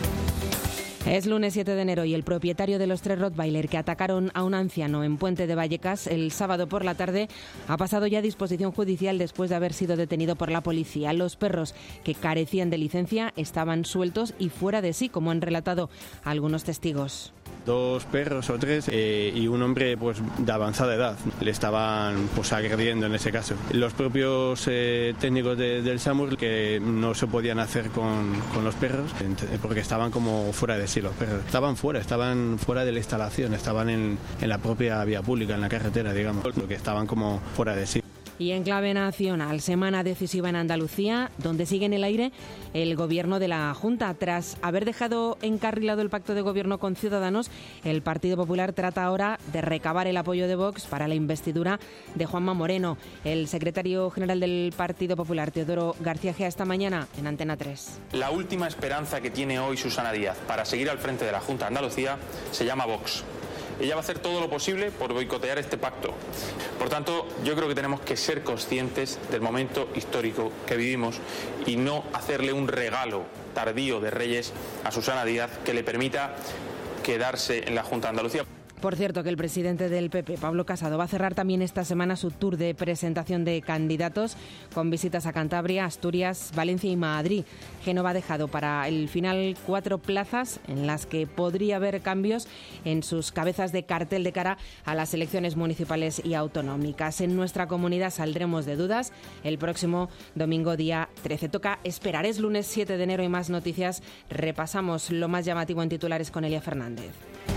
Es lunes 7 de enero y el propietario de los 3 Rottweiler que atacaron a un anciano en Puente de Vallecas el sábado por la tarde ha pasado ya a disposición judicial después de haber sido detenido por la policía. Los perros que carecían de licencia estaban sueltos y fuera de sí, como han relatado algunos testigos. 2 perros o 3 y un hombre pues de avanzada edad le estaban pues agrediendo en ese caso. Los propios técnicos del SAMUR que no se podían hacer con los perros porque estaban como fuera de sí los perros. Estaban fuera de la instalación, estaban en la propia vía pública, en la carretera, digamos, porque estaban como fuera de sí. Y en clave nacional, semana decisiva en Andalucía, donde sigue en el aire el gobierno de la Junta. Tras haber dejado encarrilado el pacto de gobierno con Ciudadanos, el Partido Popular trata ahora de recabar el apoyo de Vox para la investidura de Juanma Moreno. El secretario general del Partido Popular, Teodoro García Gea, esta mañana en Antena 3. La última esperanza que tiene hoy Susana Díaz para seguir al frente de la Junta de Andalucía se llama Vox. Ella va a hacer todo lo posible por boicotear este pacto. Por tanto, yo creo que tenemos que ser conscientes del momento histórico que vivimos y no hacerle un regalo tardío de Reyes a Susana Díaz que le permita quedarse en la Junta de Andalucía. Por cierto, que el presidente del PP, Pablo Casado, va a cerrar también esta semana su tour de presentación de candidatos con visitas a Cantabria, Asturias, Valencia y Madrid. Génova ha dejado para el final 4 plazas en las que podría haber cambios en sus cabezas de cartel de cara a las elecciones municipales y autonómicas. En nuestra comunidad saldremos de dudas el próximo domingo día 13. Toca esperar, es lunes 7 de enero y más noticias. Repasamos lo más llamativo en titulares con Elia Fernández.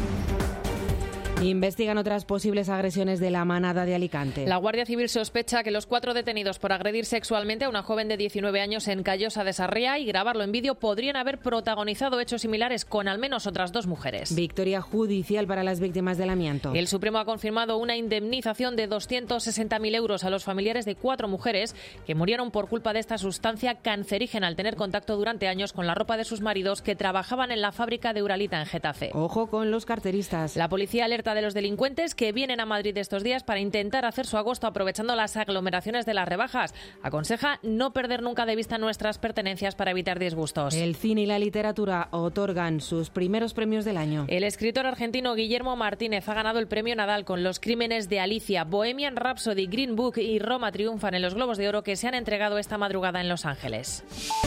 Investigan otras posibles agresiones de la manada de Alicante. La Guardia Civil sospecha que los 4 detenidos por agredir sexualmente a una joven de 19 años en Callosa de Sarriá y grabarlo en vídeo podrían haber protagonizado hechos similares con al menos otras 2 mujeres. Victoria judicial para las víctimas del amianto. El Supremo ha confirmado una indemnización de 260.000 euros a los familiares de 4 mujeres que murieron por culpa de esta sustancia cancerígena al tener contacto durante años con la ropa de sus maridos que trabajaban en la fábrica de Uralita en Getafe. Ojo con los carteristas. La policía alerta alerta de los delincuentes que vienen a Madrid estos días para intentar hacer su agosto aprovechando las aglomeraciones de las rebajas. Aconseja no perder nunca de vista nuestras pertenencias para evitar disgustos. El cine y la literatura otorgan sus primeros premios del año. El escritor argentino Guillermo Martínez ha ganado el premio Nadal con Los crímenes de Alicia. Bohemian Rhapsody, Green Book y Roma triunfan en los Globos de Oro que se han entregado esta madrugada en Los Ángeles.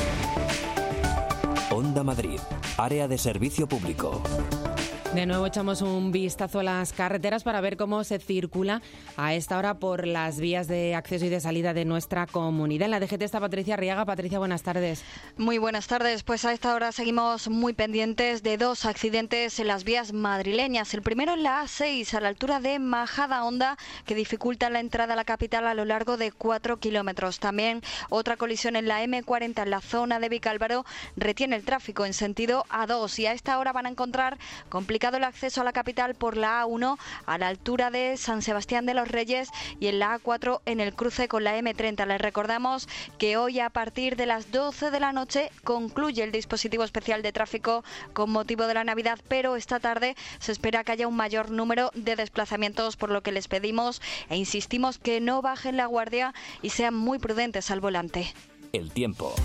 Onda Madrid, área de servicio público. De nuevo echamos un vistazo a las carreteras para ver cómo se circula a esta hora por las vías de acceso y de salida de nuestra comunidad. En la DGT está Patricia Arriaga. Patricia, buenas tardes. Muy buenas tardes. Pues a esta hora seguimos muy pendientes de dos accidentes en las vías madrileñas. El primero en la A6, a la altura de Majadahonda, que dificulta la entrada a la capital a lo largo de 4 kilómetros. También otra colisión en la M40 en la zona de Vicálvaro retiene el tráfico en sentido A2 y a esta hora van a encontrar complicado el acceso a la capital por la A1 a la altura de San Sebastián de los Reyes y en la A4 en el cruce con la M30. Les recordamos que hoy a partir de las 12 de la noche concluye el dispositivo especial de tráfico con motivo de la Navidad, pero esta tarde se espera que haya un mayor número de desplazamientos, por lo que les pedimos e insistimos que no bajen la guardia y sean muy prudentes al volante. El tiempo.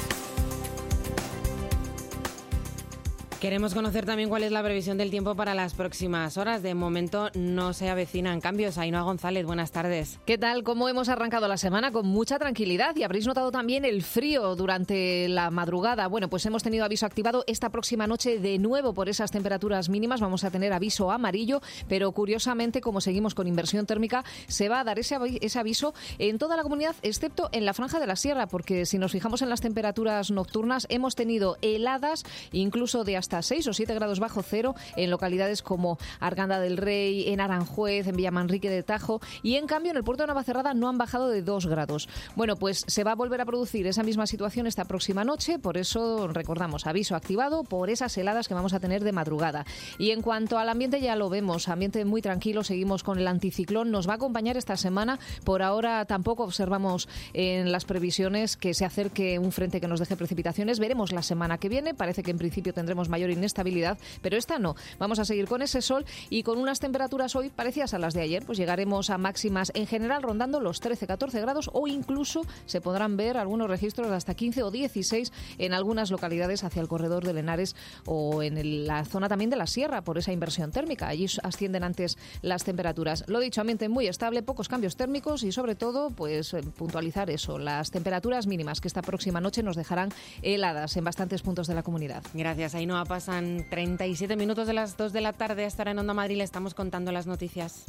Queremos conocer también cuál es la previsión del tiempo para las próximas horas. De momento no se avecinan cambios. Ainhoa González, buenas tardes. ¿Qué tal? ¿Cómo hemos arrancado la semana? Con mucha tranquilidad y habréis notado también el frío durante la madrugada. Bueno, pues hemos tenido aviso activado esta próxima noche de nuevo por esas temperaturas mínimas. Vamos a tener aviso amarillo, pero curiosamente, como seguimos con inversión térmica, se va a dar ese aviso en toda la comunidad, excepto en la franja de la sierra, porque si nos fijamos en las temperaturas nocturnas, hemos tenido heladas incluso de hasta 6 o 7 grados bajo cero en localidades como Arganda del Rey, en Aranjuez, en Villamanrique de Tajo, y en cambio en el puerto de Navacerrada no han bajado de 2 grados. Bueno, pues se va a volver a producir esa misma situación esta próxima noche, por eso recordamos, aviso activado por esas heladas que vamos a tener de madrugada. Y en cuanto al ambiente, ya lo vemos, ambiente muy tranquilo, seguimos con el anticiclón, nos va a acompañar esta semana. Por ahora tampoco observamos en las previsiones que se acerque un frente que nos deje precipitaciones. Veremos la semana que viene, parece que en principio tendremos mayor inestabilidad, pero esta no. Vamos a seguir con ese sol y con unas temperaturas hoy parecidas a las de ayer, pues llegaremos a máximas en general rondando los 13-14 grados o incluso se podrán ver algunos registros de hasta 15 o 16 en algunas localidades hacia el corredor de Henares o en la zona también de la sierra por esa inversión térmica. Allí ascienden antes las temperaturas. Lo dicho, ambiente muy estable, pocos cambios térmicos y sobre todo pues puntualizar eso, las temperaturas mínimas que esta próxima noche nos dejarán heladas en bastantes puntos de la comunidad. Gracias, Ainhoa. Pasan 37 minutos de las 2 de la tarde. Hasta ahora en Onda Madrid le estamos contando las noticias.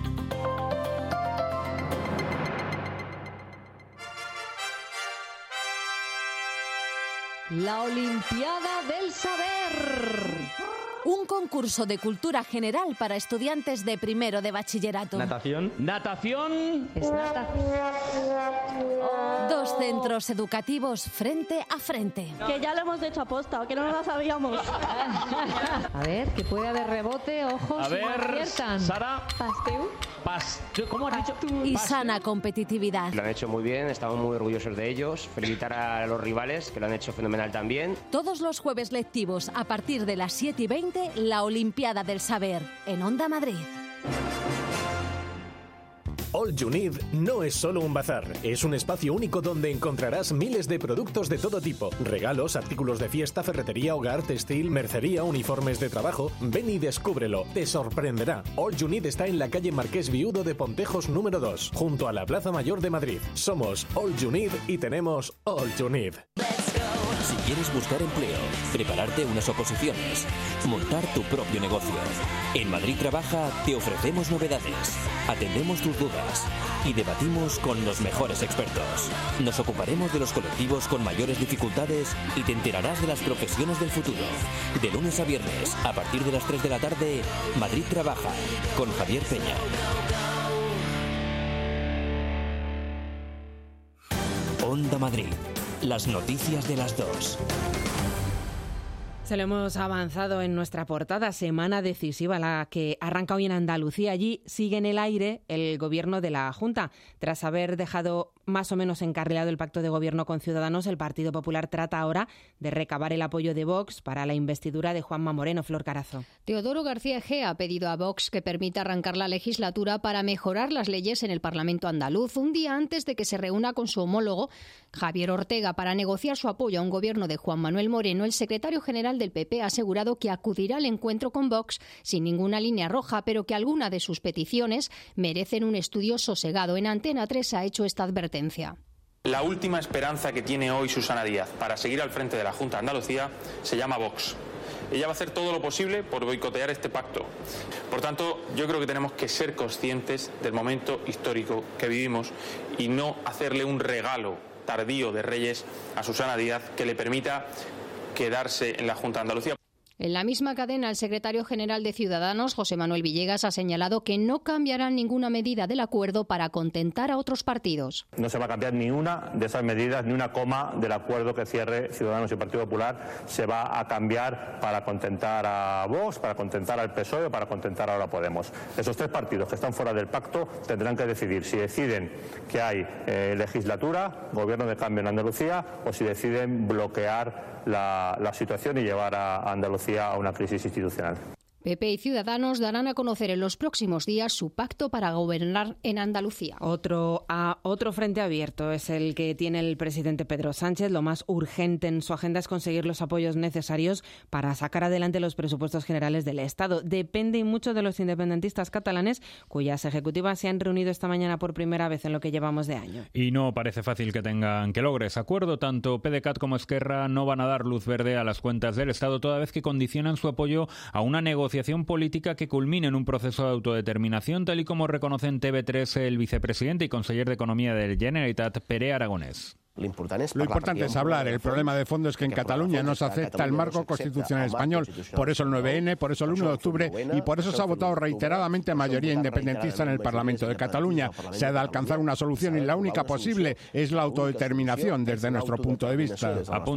La Olimpiada del Saber. Un concurso de cultura general para estudiantes de primero de bachillerato. Natación. Natación. Es natación. Dos centros educativos frente a frente. Que ya lo hemos hecho aposta, que no nos la sabíamos. A ver, que puede haber rebote, ojos. A ver, aciertan. Sara. ¿Cómo has dicho? Y sana competitividad. Lo han hecho muy bien, estamos muy orgullosos de ellos. Felicitar a los rivales, que lo han hecho fenomenal también. Todos los jueves lectivos, a partir de las 7:20, la Olimpiada del Saber, en Onda Madrid. All You Need no es solo un bazar, es un espacio único donde encontrarás miles de productos de todo tipo. Regalos, artículos de fiesta, ferretería, hogar, textil, mercería, uniformes de trabajo. Ven y descúbrelo, te sorprenderá. All You Need está en la calle Marqués Viudo de Pontejos número 2, junto a la Plaza Mayor de Madrid. Somos All You Need y tenemos All You Need. Si quieres buscar empleo, prepararte unas oposiciones, montar tu propio negocio. En Madrid Trabaja te ofrecemos novedades, atendemos tus dudas y debatimos con los mejores expertos. Nos ocuparemos de los colectivos con mayores dificultades y te enterarás de las profesiones del futuro. De lunes a viernes, a partir de las 3 de la tarde, Madrid Trabaja, con Javier Peña. Onda Madrid. Las noticias de las 2. Se lo hemos avanzado en nuestra portada, semana decisiva, la que arranca hoy en Andalucía. Allí sigue en el aire el gobierno de la Junta, tras haber dejado más o menos encarrilado el pacto de gobierno con Ciudadanos, el Partido Popular trata ahora de recabar el apoyo de Vox para la investidura de Juanma Moreno. Flor Carazo. Teodoro García Egea ha pedido a Vox que permita arrancar la legislatura para mejorar las leyes en el Parlamento andaluz, un día antes de que se reúna con su homólogo Javier Ortega para negociar su apoyo a un gobierno de Juan Manuel Moreno. El secretario general del PP ha asegurado que acudirá al encuentro con Vox sin ninguna línea roja, pero que alguna de sus peticiones merecen un estudio sosegado. En Antena 3 ha hecho esta advertencia. La última esperanza que tiene hoy Susana Díaz para seguir al frente de la Junta de Andalucía se llama Vox. Ella va a hacer todo lo posible por boicotear este pacto. Por tanto, yo creo que tenemos que ser conscientes del momento histórico que vivimos y no hacerle un regalo tardío de Reyes a Susana Díaz que le permita quedarse en la Junta de Andalucía. En la misma cadena, el secretario general de Ciudadanos, José Manuel Villegas, ha señalado que no cambiarán ninguna medida del acuerdo para contentar a otros partidos. No se va a cambiar ni una de esas medidas, ni una coma del acuerdo que cierre Ciudadanos y Partido Popular se va a cambiar para contentar a Vox, para contentar al PSOE o para contentar ahora a Podemos. Esos tres partidos que están fuera del pacto tendrán que decidir si deciden que hay legislatura, gobierno de cambio en Andalucía, o si deciden bloquear la situación y llevar a Andalucía a una crisis institucional. PP y Ciudadanos darán a conocer en los próximos días su pacto para gobernar en Andalucía. Otro frente abierto es el que tiene el presidente Pedro Sánchez. Lo más urgente en su agenda es conseguir los apoyos necesarios para sacar adelante los presupuestos generales del Estado. Depende mucho de los independentistas catalanes, cuyas ejecutivas se han reunido esta mañana por primera vez en lo que llevamos de año. Y no parece fácil que logres acuerdo. Tanto PDeCAT como Esquerra no van a dar luz verde a las cuentas del Estado, toda vez que condicionan su apoyo a una negociación política que culmine en un proceso de autodeterminación, tal y como reconoce en TV3 el vicepresidente y conseller de Economía del Generalitat, Pere Aragonés. Lo importante es hablar. El problema de fondo es que en Cataluña no se acepta el marco constitucional español. Por eso el 9N, por eso el 1 de octubre y por eso se ha votado reiteradamente mayoría independentista en el Parlamento de Cataluña. Se ha de alcanzar una solución y la única posible es la autodeterminación desde nuestro punto de vista.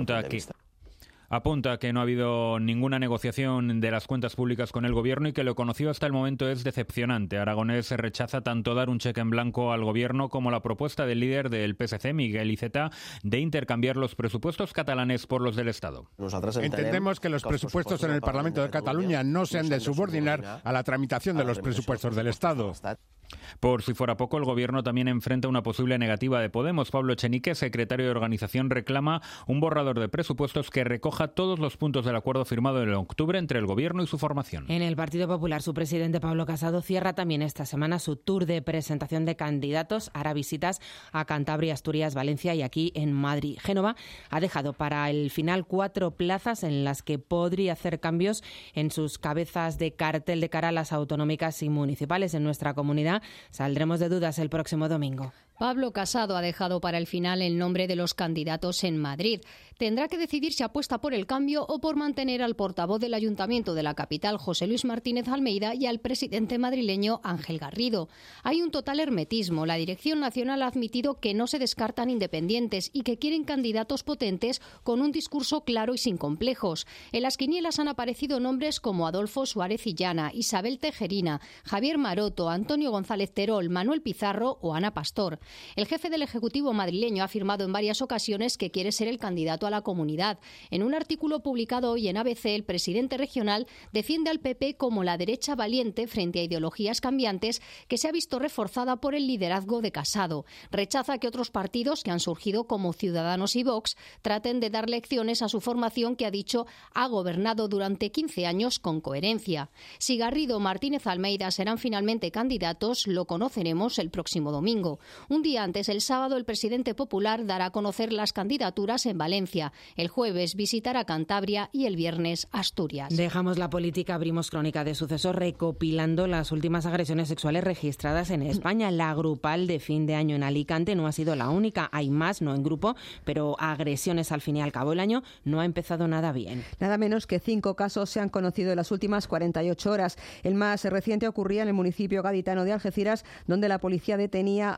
Apunta que no ha habido ninguna negociación de las cuentas públicas con el Gobierno y que lo conocido hasta el momento es decepcionante. Aragonés rechaza tanto dar un cheque en blanco al Gobierno como la propuesta del líder del PSC, Miguel Iceta, de intercambiar los presupuestos catalanes por los del Estado. Entendemos que los presupuestos en el Parlamento de Cataluña no se han de subordinar a la tramitación de los presupuestos del Estado. Por si fuera poco, el Gobierno también enfrenta una posible negativa de Podemos. Pablo Echenique, secretario de organización, reclama un borrador de presupuestos que recoja todos los puntos del acuerdo firmado en octubre entre el Gobierno y su formación. En el Partido Popular, su presidente Pablo Casado cierra también esta semana su tour de presentación de candidatos. Hará visitas a Cantabria, Asturias, Valencia y aquí en Madrid. Génova ha dejado para el final 4 plazas en las que podría hacer cambios en sus cabezas de cartel de cara a las autonómicas y municipales en nuestra comunidad. Saldremos de dudas el próximo domingo. Pablo Casado ha dejado para el final el nombre de los candidatos en Madrid. Tendrá que decidir si apuesta por el cambio o por mantener al portavoz del Ayuntamiento de la capital, José Luis Martínez Almeida, y al presidente madrileño, Ángel Garrido. Hay un total hermetismo. La Dirección Nacional ha admitido que no se descartan independientes y que quieren candidatos potentes con un discurso claro y sin complejos. En las quinielas han aparecido nombres como Adolfo Suárez Illana, Isabel Tejerina, Javier Maroto, Antonio González Terol, Manuel Pizarro o Ana Pastor. El jefe del Ejecutivo madrileño ha afirmado en varias ocasiones que quiere ser el candidato a la comunidad. En un artículo publicado hoy en ABC, el presidente regional defiende al PP como la derecha valiente frente a ideologías cambiantes que se ha visto reforzada por el liderazgo de Casado. Rechaza que otros partidos que han surgido como Ciudadanos y Vox traten de dar lecciones a su formación que, ha dicho, ha gobernado durante 15 años con coherencia. Si Garrido o Martínez Almeida serán finalmente candidatos, lo conoceremos el próximo domingo. Un día antes, el sábado, el presidente popular dará a conocer las candidaturas en Valencia. El jueves visitará Cantabria y el viernes Asturias. Dejamos la política, abrimos crónica de sucesos recopilando las últimas agresiones sexuales registradas en España. La grupal de fin de año en Alicante no ha sido la única. Hay más, no en grupo, pero agresiones al fin y al cabo. El año no ha empezado nada bien. Nada menos que 5 casos se han conocido en las últimas 48 horas. El más reciente ocurría en el municipio gaditano de Algeciras, donde la policía detenía a un joven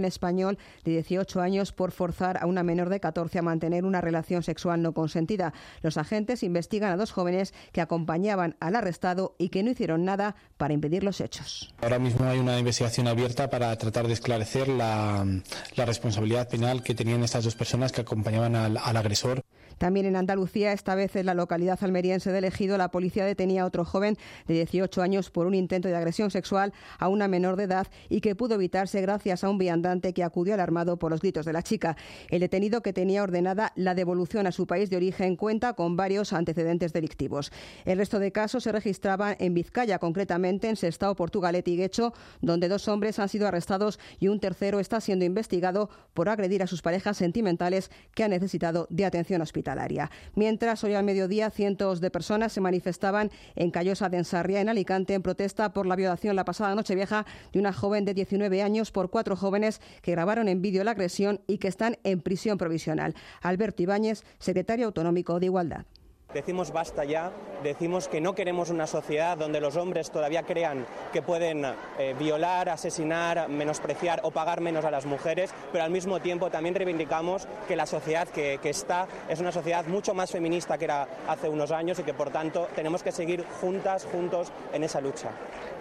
joven español de 18 años por forzar a una menor de 14 a mantener una relación sexual no consentida. Los agentes investigan a 2 jóvenes que acompañaban al arrestado y que no hicieron nada para impedir los hechos. Ahora mismo hay una investigación abierta para tratar de esclarecer la responsabilidad penal que tenían estas 2 personas que acompañaban al agresor. También en Andalucía, esta vez en la localidad almeriense de Ejido, la policía detenía a otro joven de 18 años por un intento de agresión sexual a una menor de edad y que pudo evitarse gracias a un viandante que acudió alarmado por los gritos de la chica. El detenido, que tenía ordenada la devolución a su país de origen, cuenta con varios antecedentes delictivos. El resto de casos se registraban en Vizcaya, concretamente en Sestao, Portugalete y Guecho, donde 2 hombres han sido arrestados y un tercero está siendo investigado por agredir a sus parejas sentimentales que han necesitado de atención hospitalaria. Mientras, hoy al mediodía, cientos de personas se manifestaban en Callosa de Ensarria, en Alicante, en protesta por la violación la pasada Nochevieja de una joven de 19 años por 4 jóvenes que grabaron en vídeo la agresión y que están en prisión provisional. Alberto Ibáñez, secretario autonómico de Igualdad. Decimos basta ya, decimos que no queremos una sociedad donde los hombres todavía crean que pueden violar, asesinar, menospreciar o pagar menos a las mujeres, pero al mismo tiempo también reivindicamos que la sociedad que está es una sociedad mucho más feminista que era hace unos años y que por tanto tenemos que seguir juntos en esa lucha.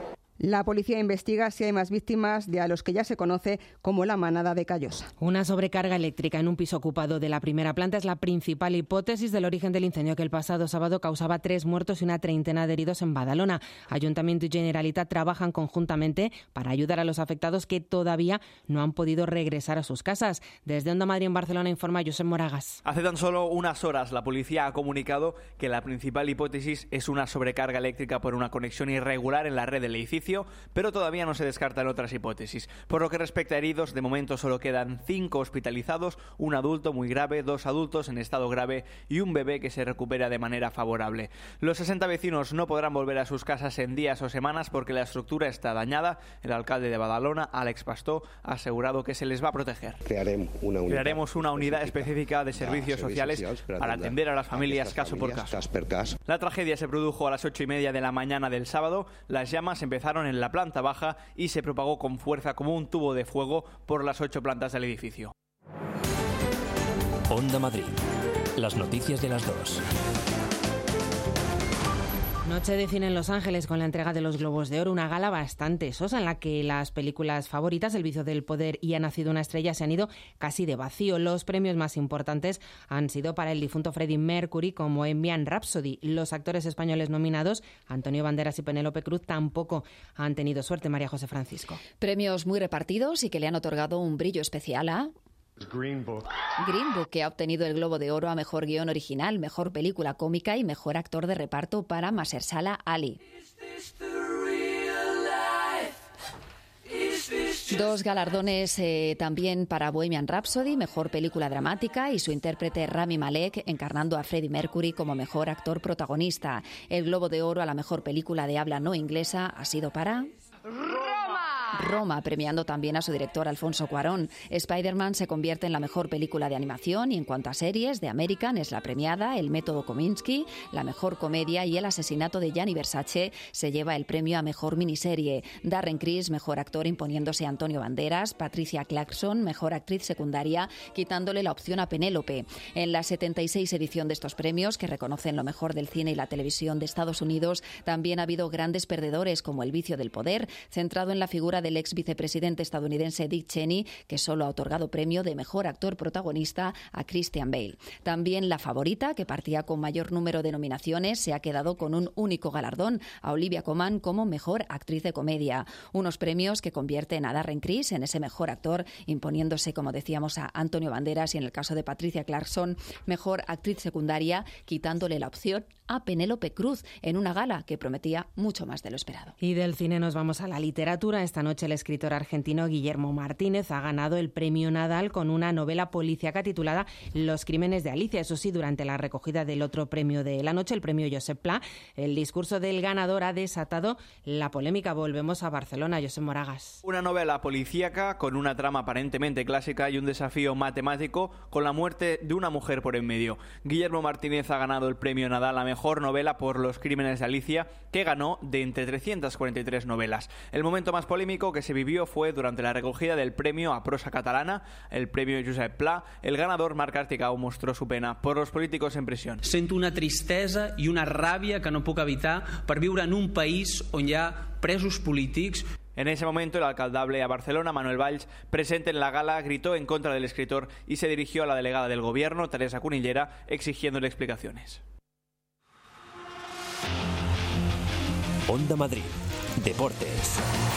La policía investiga si hay más víctimas de a los que ya se conoce como la manada de Callosa. Una sobrecarga eléctrica en un piso ocupado de la primera planta es la principal hipótesis del origen del incendio que el pasado sábado causaba 3 muertos y una treintena de heridos en Badalona. Ayuntamiento y Generalitat trabajan conjuntamente para ayudar a los afectados que todavía no han podido regresar a sus casas. Desde Onda Madrid en Barcelona informa Josep Moragas. Hace tan solo unas horas la policía ha comunicado que la principal hipótesis es una sobrecarga eléctrica por una conexión irregular en la red del edificio, pero todavía no se descartan otras hipótesis. Por lo que respecta a heridos, de momento solo quedan 5 hospitalizados, un adulto muy grave, 2 adultos en estado grave y un bebé que se recupera de manera favorable. Los 60 vecinos no podrán volver a sus casas en días o semanas porque la estructura está dañada. El alcalde de Badalona, Àlex Pastor, ha asegurado que se les va a proteger. Crearemos una unidad específica de servicios sociales para atender a las familias caso por caso. La tragedia se produjo a las 8:30 de la mañana del sábado. Las llamas empezaron en la planta baja y se propagó con fuerza como un tubo de fuego por las 8 plantas del edificio. Onda Madrid. Las noticias de las 2. Noche de cine en Los Ángeles con la entrega de los Globos de Oro, una gala bastante sosa en la que las películas favoritas, El vicio del poder y Ha nacido una estrella, se han ido casi de vacío. Los premios más importantes han sido para el difunto Freddie Mercury con Bohemian Rhapsody. Los actores españoles nominados, Antonio Banderas y Penélope Cruz, tampoco han tenido suerte. María José Francisco. Premios muy repartidos y que le han otorgado un brillo especial a Green Book, que ha obtenido el Globo de Oro a Mejor Guión Original, Mejor Película Cómica y Mejor Actor de Reparto para Mahershala Ali. 2 galardones también para Bohemian Rhapsody, Mejor Película Dramática, y su intérprete Rami Malek encarnando a Freddie Mercury como Mejor Actor Protagonista. El Globo de Oro a la Mejor Película de Habla No Inglesa ha sido para Roma, premiando también a su director Alfonso Cuarón. Spider-Man se convierte en la mejor película de animación y en cuanto a series, The American es la premiada, El método Kominsky, la mejor comedia y El asesinato de Gianni Versace se lleva el premio a mejor miniserie. Darren Criss, mejor actor imponiéndose a Antonio Banderas, Patricia Clarkson, mejor actriz secundaria, quitándole la opción a Penélope. En la 76 edición de estos premios, que reconocen lo mejor del cine y la televisión de Estados Unidos, también ha habido grandes perdedores como El vicio del poder, centrado en la figura del ex vicepresidente estadounidense Dick Cheney, que solo ha otorgado premio de mejor actor protagonista a Christian Bale. También La favorita, que partía con mayor número de nominaciones, se ha quedado con un único galardón, a Olivia Colman como mejor actriz de comedia. Unos premios que convierten a Darren Criss en ese mejor actor, imponiéndose, como decíamos, a Antonio Banderas, y en el caso de Patricia Clarkson, mejor actriz secundaria, quitándole la opción a Penélope Cruz en una gala que prometía mucho más de lo esperado. Y del cine nos vamos a la literatura. Esta noche el escritor argentino Guillermo Martínez ha ganado el premio Nadal con una novela policíaca titulada Los crímenes de Alicia. Eso sí, durante la recogida del otro premio de la noche, el premio Josep Pla, el discurso del ganador ha desatado la polémica. Volvemos a Barcelona. Josep Moragas. Una novela policíaca con una trama aparentemente clásica y un desafío matemático con la muerte de una mujer por en medio. Guillermo Martínez ha ganado el premio Nadal a mejor novela por Los crímenes de Alicia, que ganó de entre 343 novelas. El momento más polémico único que se vivió fue durante la recogida del premio a prosa catalana, el premio Josep Pla. El ganador, Marc Articau, mostró su pena por los políticos en prisión. Sento una tristesa i una ràbia que no puc evitar per viure en un país on hi ha presos polítics. En ese momento, el alcaldable a Barcelona, Manuel Valls, presente en la gala, gritó en contra del escritor y se dirigió a la delegada del gobierno, Teresa Cunillera, exigiéndole explicaciones. Onda Madrid. Deportes.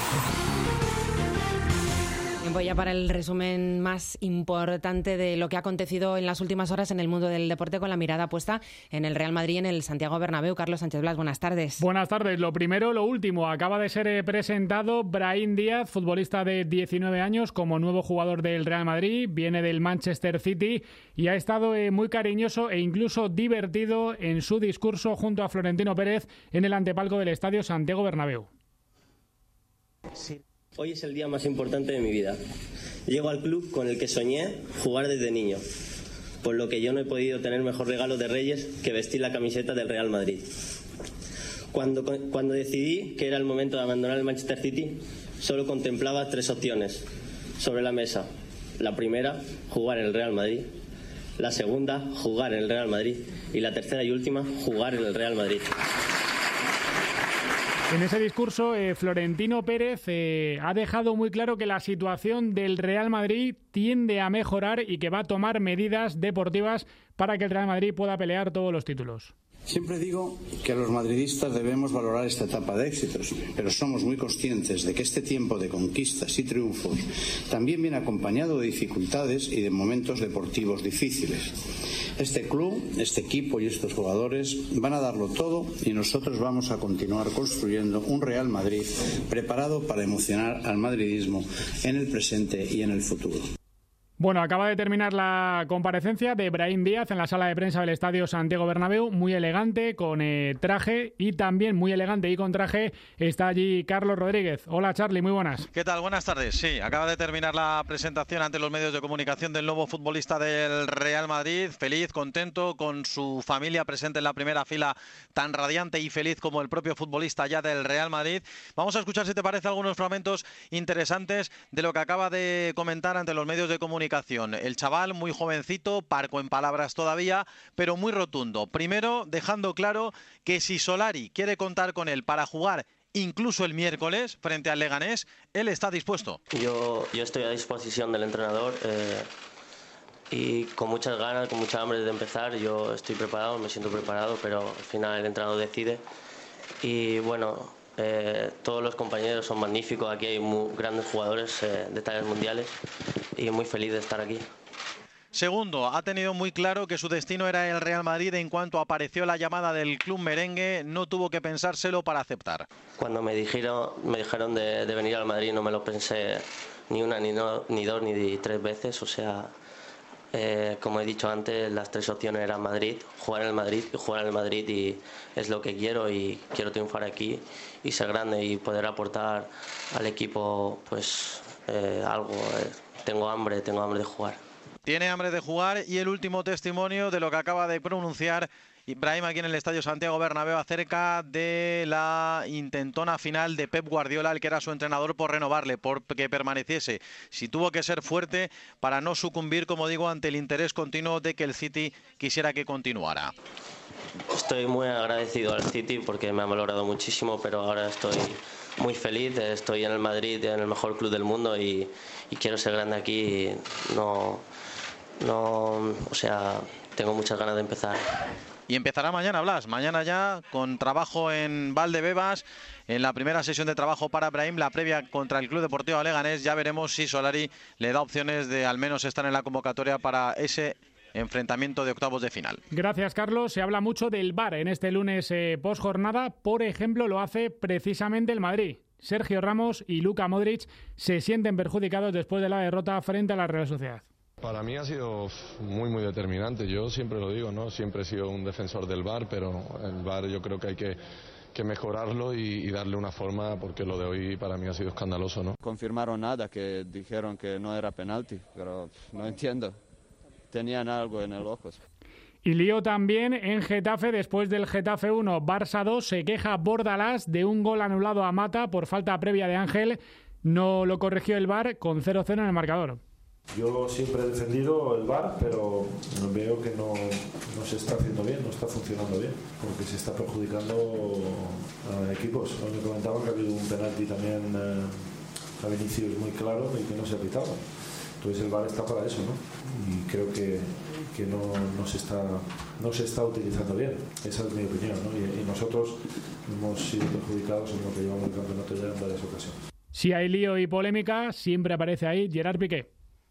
Tiempo ya para el resumen más importante de lo que ha acontecido en las últimas horas en el mundo del deporte, con la mirada puesta en el Real Madrid, en el Santiago Bernabéu. Carlos Sánchez Blas, buenas tardes. Buenas tardes. Lo primero, lo último. Acaba de ser presentado Brahim Díaz, futbolista de 19 años, como nuevo jugador del Real Madrid. Viene del Manchester City y ha estado muy cariñoso e incluso divertido en su discurso junto a Florentino Pérez en el antepalco del estadio Santiago Bernabéu. Sí. Hoy es el día más importante de mi vida. Llego al club con el que soñé jugar desde niño, por lo que yo no he podido tener mejor regalo de Reyes que vestir la camiseta del Real Madrid. Cuando decidí que era el momento de abandonar el Manchester City, solo contemplaba 3 opciones sobre la mesa. La primera, jugar en el Real Madrid. La segunda, jugar en el Real Madrid. Y la tercera y última, jugar en el Real Madrid. En ese discurso, Florentino Pérez ha dejado muy claro que la situación del Real Madrid tiende a mejorar y que va a tomar medidas deportivas para que el Real Madrid pueda pelear todos los títulos. Siempre digo que los madridistas debemos valorar esta etapa de éxitos, pero somos muy conscientes de que este tiempo de conquistas y triunfos también viene acompañado de dificultades y de momentos deportivos difíciles. Este club, este equipo y estos jugadores van a darlo todo y nosotros vamos a continuar construyendo un Real Madrid preparado para emocionar al madridismo en el presente y en el futuro. Bueno, acaba de terminar la comparecencia de Brahim Díaz en la sala de prensa del estadio Santiago Bernabéu, muy elegante, con traje, y también muy elegante y con traje está allí Carlos Rodríguez. Hola Charly, muy buenas. ¿Qué tal? Buenas tardes. Sí, acaba de terminar la presentación ante los medios de comunicación del nuevo futbolista del Real Madrid, feliz, contento, con su familia presente en la primera fila, tan radiante y feliz como el propio futbolista ya del Real Madrid. Vamos a escuchar, si te parece, algunos fragmentos interesantes de lo que acaba de comentar ante los medios de comunicación. El chaval, muy jovencito, parco en palabras todavía, pero muy rotundo. Primero, dejando claro que si Solari quiere contar con él para jugar incluso el miércoles frente al Leganés, él está dispuesto. Yo estoy a disposición del entrenador y con muchas ganas, con mucha hambre de empezar. Yo estoy preparado, me siento preparado, pero al final el entrenador decide. Y bueno, todos los compañeros son magníficos, aquí hay muy grandes jugadores de tallas mundiales y muy feliz de estar aquí. Segundo, ha tenido muy claro que su destino era el Real Madrid. En cuanto apareció la llamada del club merengue, no tuvo que pensárselo para aceptar. Cuando me dijeron de venir al Madrid, no me lo pensé ni una, ni dos, ni 3 veces. O sea, como he dicho antes, las 3 opciones eran Madrid, jugar en el Madrid y jugar en el Madrid, y es lo que quiero, y quiero triunfar aquí y ser grande y poder aportar al equipo pues algo. Tengo hambre de jugar. Tiene hambre de jugar. Y el último testimonio de lo que acaba de pronunciar Brahim aquí en el estadio Santiago Bernabéu acerca de la intentona final de Pep Guardiola, el que era su entrenador, por renovarle, por que permaneciese. Si tuvo que ser fuerte para no sucumbir, como digo, ante el interés continuo de que el City quisiera que continuara. Estoy muy agradecido al City porque me ha valorado muchísimo, pero ahora estoy muy feliz. Estoy en el Madrid, en el mejor club del mundo, y quiero ser grande aquí. O sea, tengo muchas ganas de empezar. Y empezará mañana, Blas, mañana ya con trabajo en Valdebebas, en la primera sesión de trabajo para Brahim, la previa contra el Club Deportivo Leganés. Ya veremos si Solari le da opciones de al menos estar en la convocatoria para ese enfrentamiento de octavos de final. Gracias, Carlos. Se habla mucho del VAR en este lunes post-jornada. Por ejemplo, lo hace precisamente el Madrid. Sergio Ramos y Luka Modric se sienten perjudicados después de la derrota frente a la Real Sociedad. Para mí ha sido muy determinante. Yo siempre lo digo, ¿no? Siempre he sido un defensor del VAR, pero el VAR yo creo que hay que mejorarlo y darle una forma, porque lo de hoy para mí ha sido escandaloso, ¿no? Confirmaron nada, que dijeron que no era penalti, pero no entiendo. Tenían algo en el ojo. Y lío también en Getafe. Después del Getafe 1, Barça 2, se queja Bordalás de un gol anulado a Mata por falta previa de Ángel. No lo corrigió el VAR con 0-0 en el marcador. Yo siempre he defendido el VAR, pero veo que no se está haciendo bien, no está funcionando bien, porque se está perjudicando a equipos. Me comentaban que ha habido un penalti también a Vinicius muy claro y que no se ha pitado. Entonces el VAR está para eso, ¿no? Y creo que no se está utilizando bien. Esa es mi opinión, ¿no? Y nosotros hemos sido perjudicados en lo que llevamos el campeonato ya en varias ocasiones. Si hay lío y polémica, siempre aparece ahí Gerard Piqué.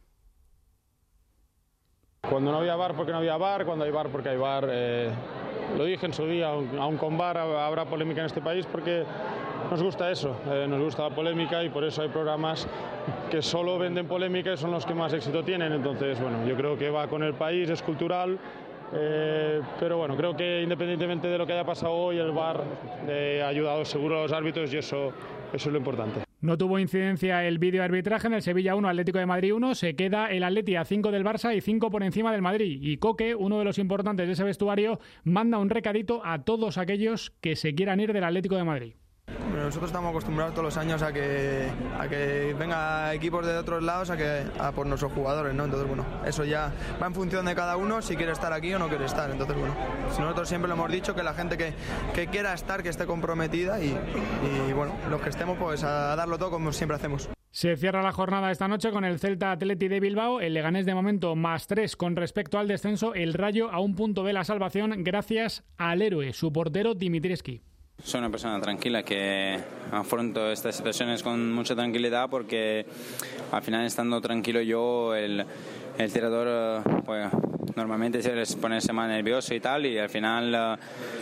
Cuando no había VAR, porque no había VAR, cuando hay VAR, porque hay VAR. Lo dije en su día, aún con VAR habrá polémica en este país porque nos gusta eso, nos gusta la polémica y por eso hay programas que solo venden polémica y son los que más éxito tienen. Entonces, bueno, yo creo que va con el país, es cultural, pero bueno, creo que independientemente de lo que haya pasado hoy, el VAR ha ayudado seguro a los árbitros y eso es lo importante. No tuvo incidencia el vídeo arbitraje en el Sevilla 1, Atlético de Madrid 1. Se queda el Atleti a 5 del Barça y 5 por encima del Madrid. Y Coque, uno de los importantes de ese vestuario, manda un recadito a todos aquellos que se quieran ir del Atlético de Madrid. Nosotros estamos acostumbrados todos los años a que venga equipos de otros lados a por nuestros jugadores, ¿no? Entonces, bueno, eso ya va en función de cada uno, si quiere estar aquí o no quiere estar. Entonces, bueno, nosotros siempre lo hemos dicho, que la gente que quiera estar, que esté comprometida y bueno, los que estemos, pues a darlo todo como siempre hacemos. Se cierra la jornada esta noche con el Celta Athletic de Bilbao, el Leganés de momento +3 con respecto al descenso, el Rayo a un punto de la salvación gracias al héroe, su portero Dimitrievski. Soy una persona tranquila que afronto estas situaciones con mucha tranquilidad porque al final, estando tranquilo yo, el tirador pues normalmente se pone más nervioso y tal, y al final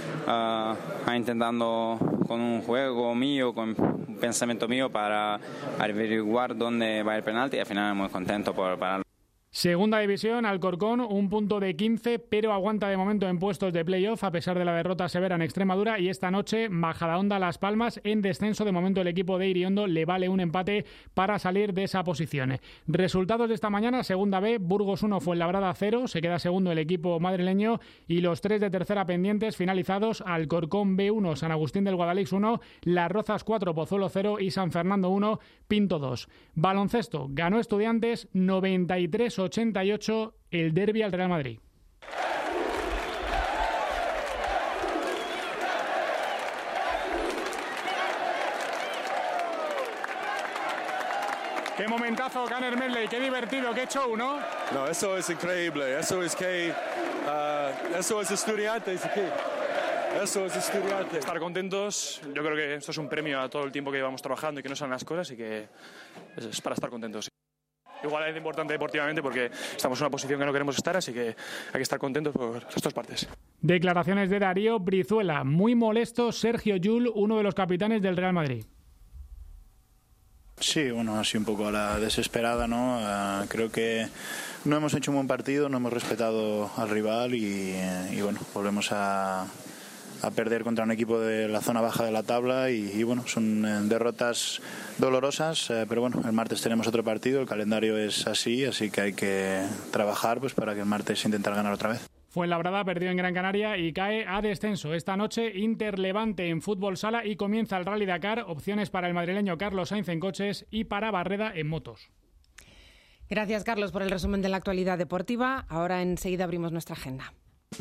intentando con un juego mío, con un pensamiento mío para averiguar dónde va el penalti, y al final muy contento por pararlo. Segunda división, Alcorcón, un punto de 15, pero aguanta de momento en puestos de playoff a pesar de la derrota severa en Extremadura, y esta noche Majadahonda Las Palmas en descenso. De momento el equipo de Iriondo le vale un empate para salir de esa posición. Resultados de esta mañana: Segunda B, Burgos 1, Fuenlabrada 0, se queda segundo el equipo madrileño, y los 3 de tercera pendientes finalizados: Alcorcón B1, San Agustín del Guadalix 1, Las Rozas 4, Pozuelo 0 y San Fernando 1, Pinto 2. Baloncesto, ganó Estudiantes 93-88 el derbi al Real Madrid. Qué momentazo, Gunnar Medley, qué divertido, qué show, ¿no? No, eso es increíble, eso es Estudiantes aquí. Eso es Estudiantes. Estar contentos, yo creo que esto es un premio a todo el tiempo que llevamos trabajando y que no salen las cosas, y que es para estar contentos. Igual es importante deportivamente porque estamos en una posición que no queremos estar, así que hay que estar contentos por las dos partes. Declaraciones de Darío Brizuela. Muy molesto Sergio Llull, uno de los capitanes del Real Madrid. Sí, bueno, así un poco a la desesperada, ¿no? Creo que no hemos hecho un buen partido, no hemos respetado al rival y bueno, volvemos a perder contra un equipo de la zona baja de la tabla y bueno, son derrotas dolorosas, pero bueno, el martes tenemos otro partido, el calendario es así que hay que trabajar pues para que el martes intentar ganar otra vez. Fuenlabrada perdió en Gran Canaria y cae a descenso. Esta noche Inter Levante en fútbol sala y comienza el Rally Dakar. Opciones para el madrileño Carlos Sainz en coches y para Barreda en motos. Gracias, Carlos, por el resumen de la actualidad deportiva. Ahora enseguida abrimos nuestra agenda.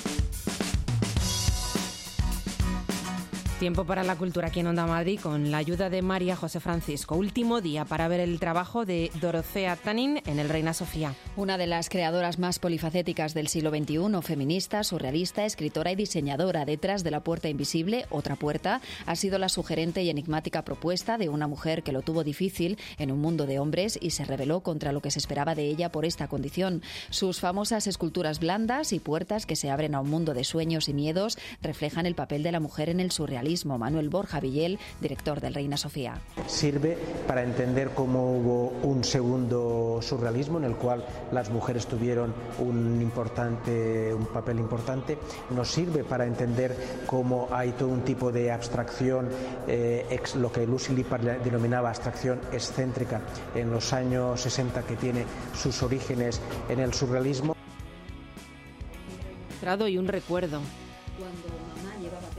Tiempo para la cultura aquí en Onda Madrid con la ayuda de María José Francisco. Último día para ver el trabajo de Dorothea Tanin en el Reina Sofía. Una de las creadoras más polifacéticas del siglo XXI, feminista, surrealista, escritora y diseñadora. Detrás de La puerta invisible, Otra puerta, ha sido la sugerente y enigmática propuesta de una mujer que lo tuvo difícil en un mundo de hombres y se rebeló contra lo que se esperaba de ella por esta condición. Sus famosas esculturas blandas y puertas que se abren a un mundo de sueños y miedos reflejan el papel de la mujer en el surrealismo. Manuel Borja Villel, director del Reina Sofía. Sirve para entender cómo hubo un segundo surrealismo en el cual las mujeres tuvieron un papel importante. Nos sirve para entender cómo hay todo un tipo de abstracción, lo que Lucy Lippard denominaba abstracción excéntrica en los años 60, que tiene sus orígenes en el surrealismo. Y un recuerdo. Cuando mamá llevaba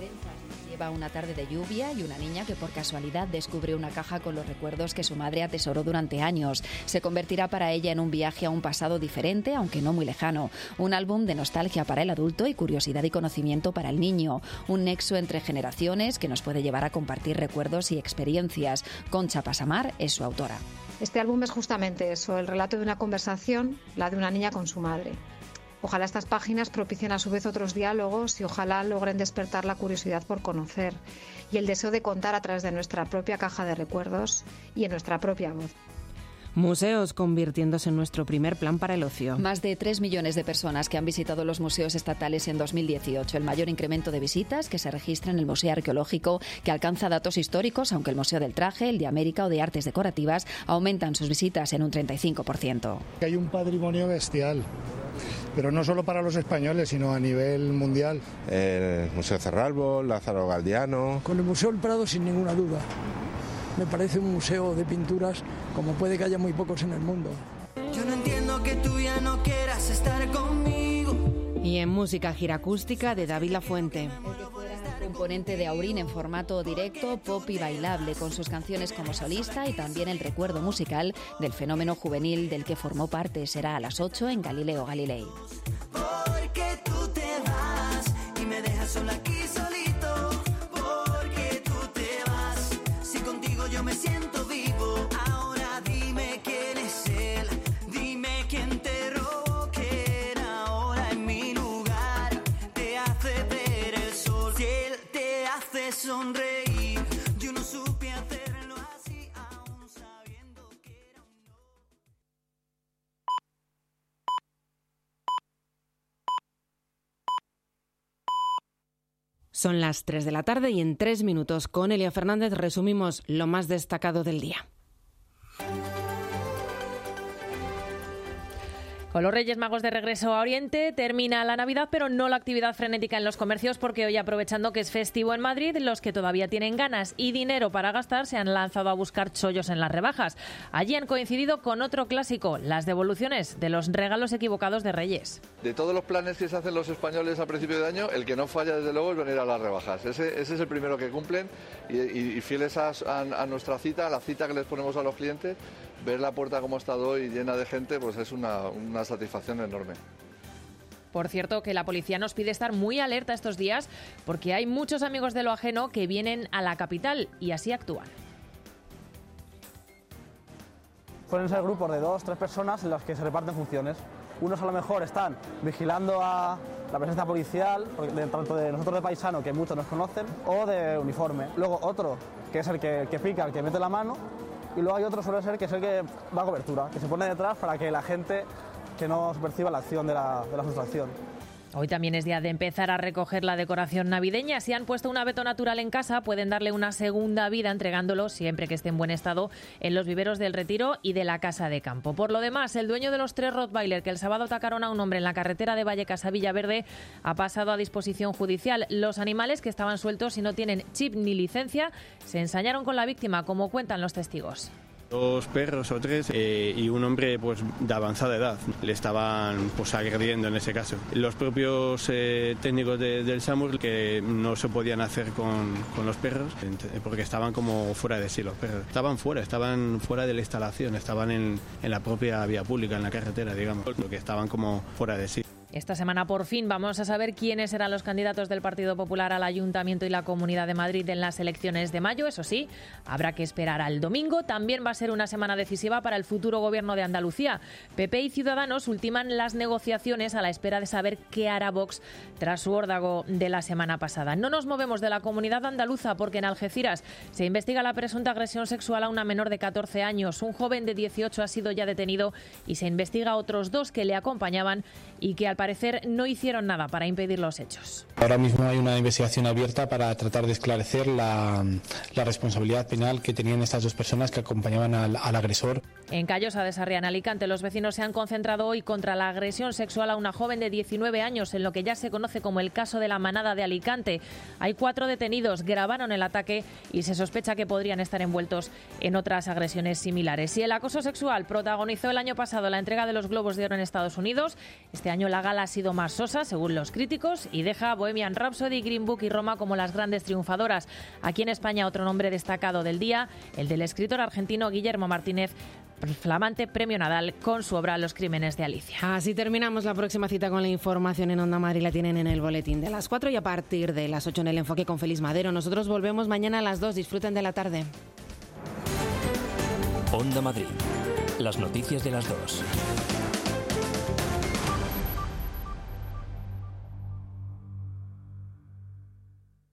Lleva una tarde de lluvia y una niña que por casualidad descubre una caja con los recuerdos que su madre atesoró durante años. Se convertirá para ella en un viaje a un pasado diferente, aunque no muy lejano. Un álbum de nostalgia para el adulto y curiosidad y conocimiento para el niño. Un nexo entre generaciones que nos puede llevar a compartir recuerdos y experiencias. Concha Pasamar es su autora. Este álbum es justamente eso, el relato de una conversación, la de una niña con su madre. Ojalá estas páginas propicien a su vez otros diálogos y ojalá logren despertar la curiosidad por conocer y el deseo de contar a través de nuestra propia caja de recuerdos y en nuestra propia voz. Museos convirtiéndose en nuestro primer plan para el ocio. Más de 3 millones de personas que han visitado los museos estatales en 2018, el mayor incremento de visitas que se registra en el Museo Arqueológico, que alcanza datos históricos, aunque el Museo del Traje, el de América o de Artes Decorativas aumentan sus visitas en un 35%. Hay un patrimonio bestial, pero no solo para los españoles, sino a nivel mundial. El Museo Cerralbo, Lázaro Galdiano. Con el Museo del Prado, sin ninguna duda. Me parece un museo de pinturas como puede que haya muy pocos en el mundo. Yo no entiendo que tú ya no quieras estar conmigo. Y en música giracústica de David Lafuente. Componente de Aurín en formato directo, pop y bailable, con sus canciones como solista y también el recuerdo musical del fenómeno juvenil del que formó parte. Será a las 8 en Galileo Galilei. Porque tú te vas y me dejas sola aquí solito. Porque tú te vas, si contigo yo me siento vivo. Ahora dime quién es él, dime quién te robó, quién ahora en mi lugar te hace ver el sol. Si él te hace sonreír, yo no supe hacerlo así, aún sabiendo que era un no. Son las 3 de la tarde y en 3 minutos con Elia Fernández resumimos lo más destacado del día. Con los Reyes Magos de regreso a Oriente, termina la Navidad, pero no la actividad frenética en los comercios, porque hoy, aprovechando que es festivo en Madrid, los que todavía tienen ganas y dinero para gastar se han lanzado a buscar chollos en las rebajas. Allí han coincidido con otro clásico, las devoluciones de los regalos equivocados de Reyes. De todos los planes que se hacen los españoles a principio de año, el que no falla desde luego es venir a las rebajas. Ese es el primero que cumplen y fieles a nuestra cita, a la cita que les ponemos a los clientes, ver la puerta como ha estado hoy llena de gente, pues es una satisfacción enorme. Por cierto, que la policía nos pide estar muy alerta estos días porque hay muchos amigos de lo ajeno que vienen a la capital y así actúan. Suelen ser grupos de 2 o 3 personas en los que se reparten funciones. Unos a lo mejor están vigilando a la presencia policial, tanto de nosotros de paisano, que muchos nos conocen, o de uniforme. Luego otro, que es el que pica, el que mete la mano, y luego hay otro, suele ser, que es el que da cobertura, que se pone detrás para que la gente que no perciba la acción de la sustracción. Hoy también es día de empezar a recoger la decoración navideña. Si han puesto un abeto natural en casa, pueden darle una segunda vida entregándolo, siempre que esté en buen estado, en los viveros del Retiro y de la Casa de Campo. Por lo demás, el dueño de los 3 Rottweiler que el sábado atacaron a un hombre en la carretera de Vallecas a Villaverde ha pasado a disposición judicial. Los animales, que estaban sueltos y no tienen chip ni licencia, se ensañaron con la víctima, como cuentan los testigos. 2 perros o 3 y un hombre pues de avanzada edad le estaban pues agrediendo en ese caso. Los propios técnicos del SAMUR, que no se podían hacer con los perros porque estaban como fuera de sí los perros. Estaban fuera de la instalación, estaban en la propia vía pública, en la carretera, digamos, porque estaban como fuera de sí. Esta semana por fin vamos a saber quiénes serán los candidatos del Partido Popular al Ayuntamiento y la Comunidad de Madrid en las elecciones de mayo. Eso sí, habrá que esperar al domingo. También va a ser una semana decisiva para el futuro gobierno de Andalucía. PP y Ciudadanos ultiman las negociaciones a la espera de saber qué hará Vox tras su órdago de la semana pasada. No nos movemos de la comunidad andaluza porque en Algeciras se investiga la presunta agresión sexual a una menor de 14 años. Un joven de 18 ha sido ya detenido y se investiga a otros 2 que le acompañaban y que al parecer no hicieron nada para impedir los hechos. Ahora mismo hay una investigación abierta para tratar de esclarecer la responsabilidad penal que tenían estas 2 personas que acompañaban al agresor. En Callosa de Sarriá, en Alicante, los vecinos se han concentrado hoy contra la agresión sexual a una joven de 19 años en lo que ya se conoce como el caso de la manada de Alicante. Hay 4 detenidos, grabaron el ataque y se sospecha que podrían estar envueltos en otras agresiones similares. Y el acoso sexual protagonizó el año pasado la entrega de los Globos de Oro en Estados Unidos. Este año la gala ha sido más sosa, según los críticos, y deja Bohemian Rhapsody, Green Book y Roma como las grandes triunfadoras. Aquí en España, otro nombre destacado del día, el del escritor argentino Guillermo Martínez, flamante premio Nadal con su obra Los crímenes de Alicia. Así terminamos. La próxima cita con la información en Onda Madrid la tienen en el boletín de las 4 y a partir de las 8 en el Enfoque con Félix Madero. Nosotros volvemos mañana a las 2. Disfruten de la tarde. Onda Madrid. Las noticias de las 2.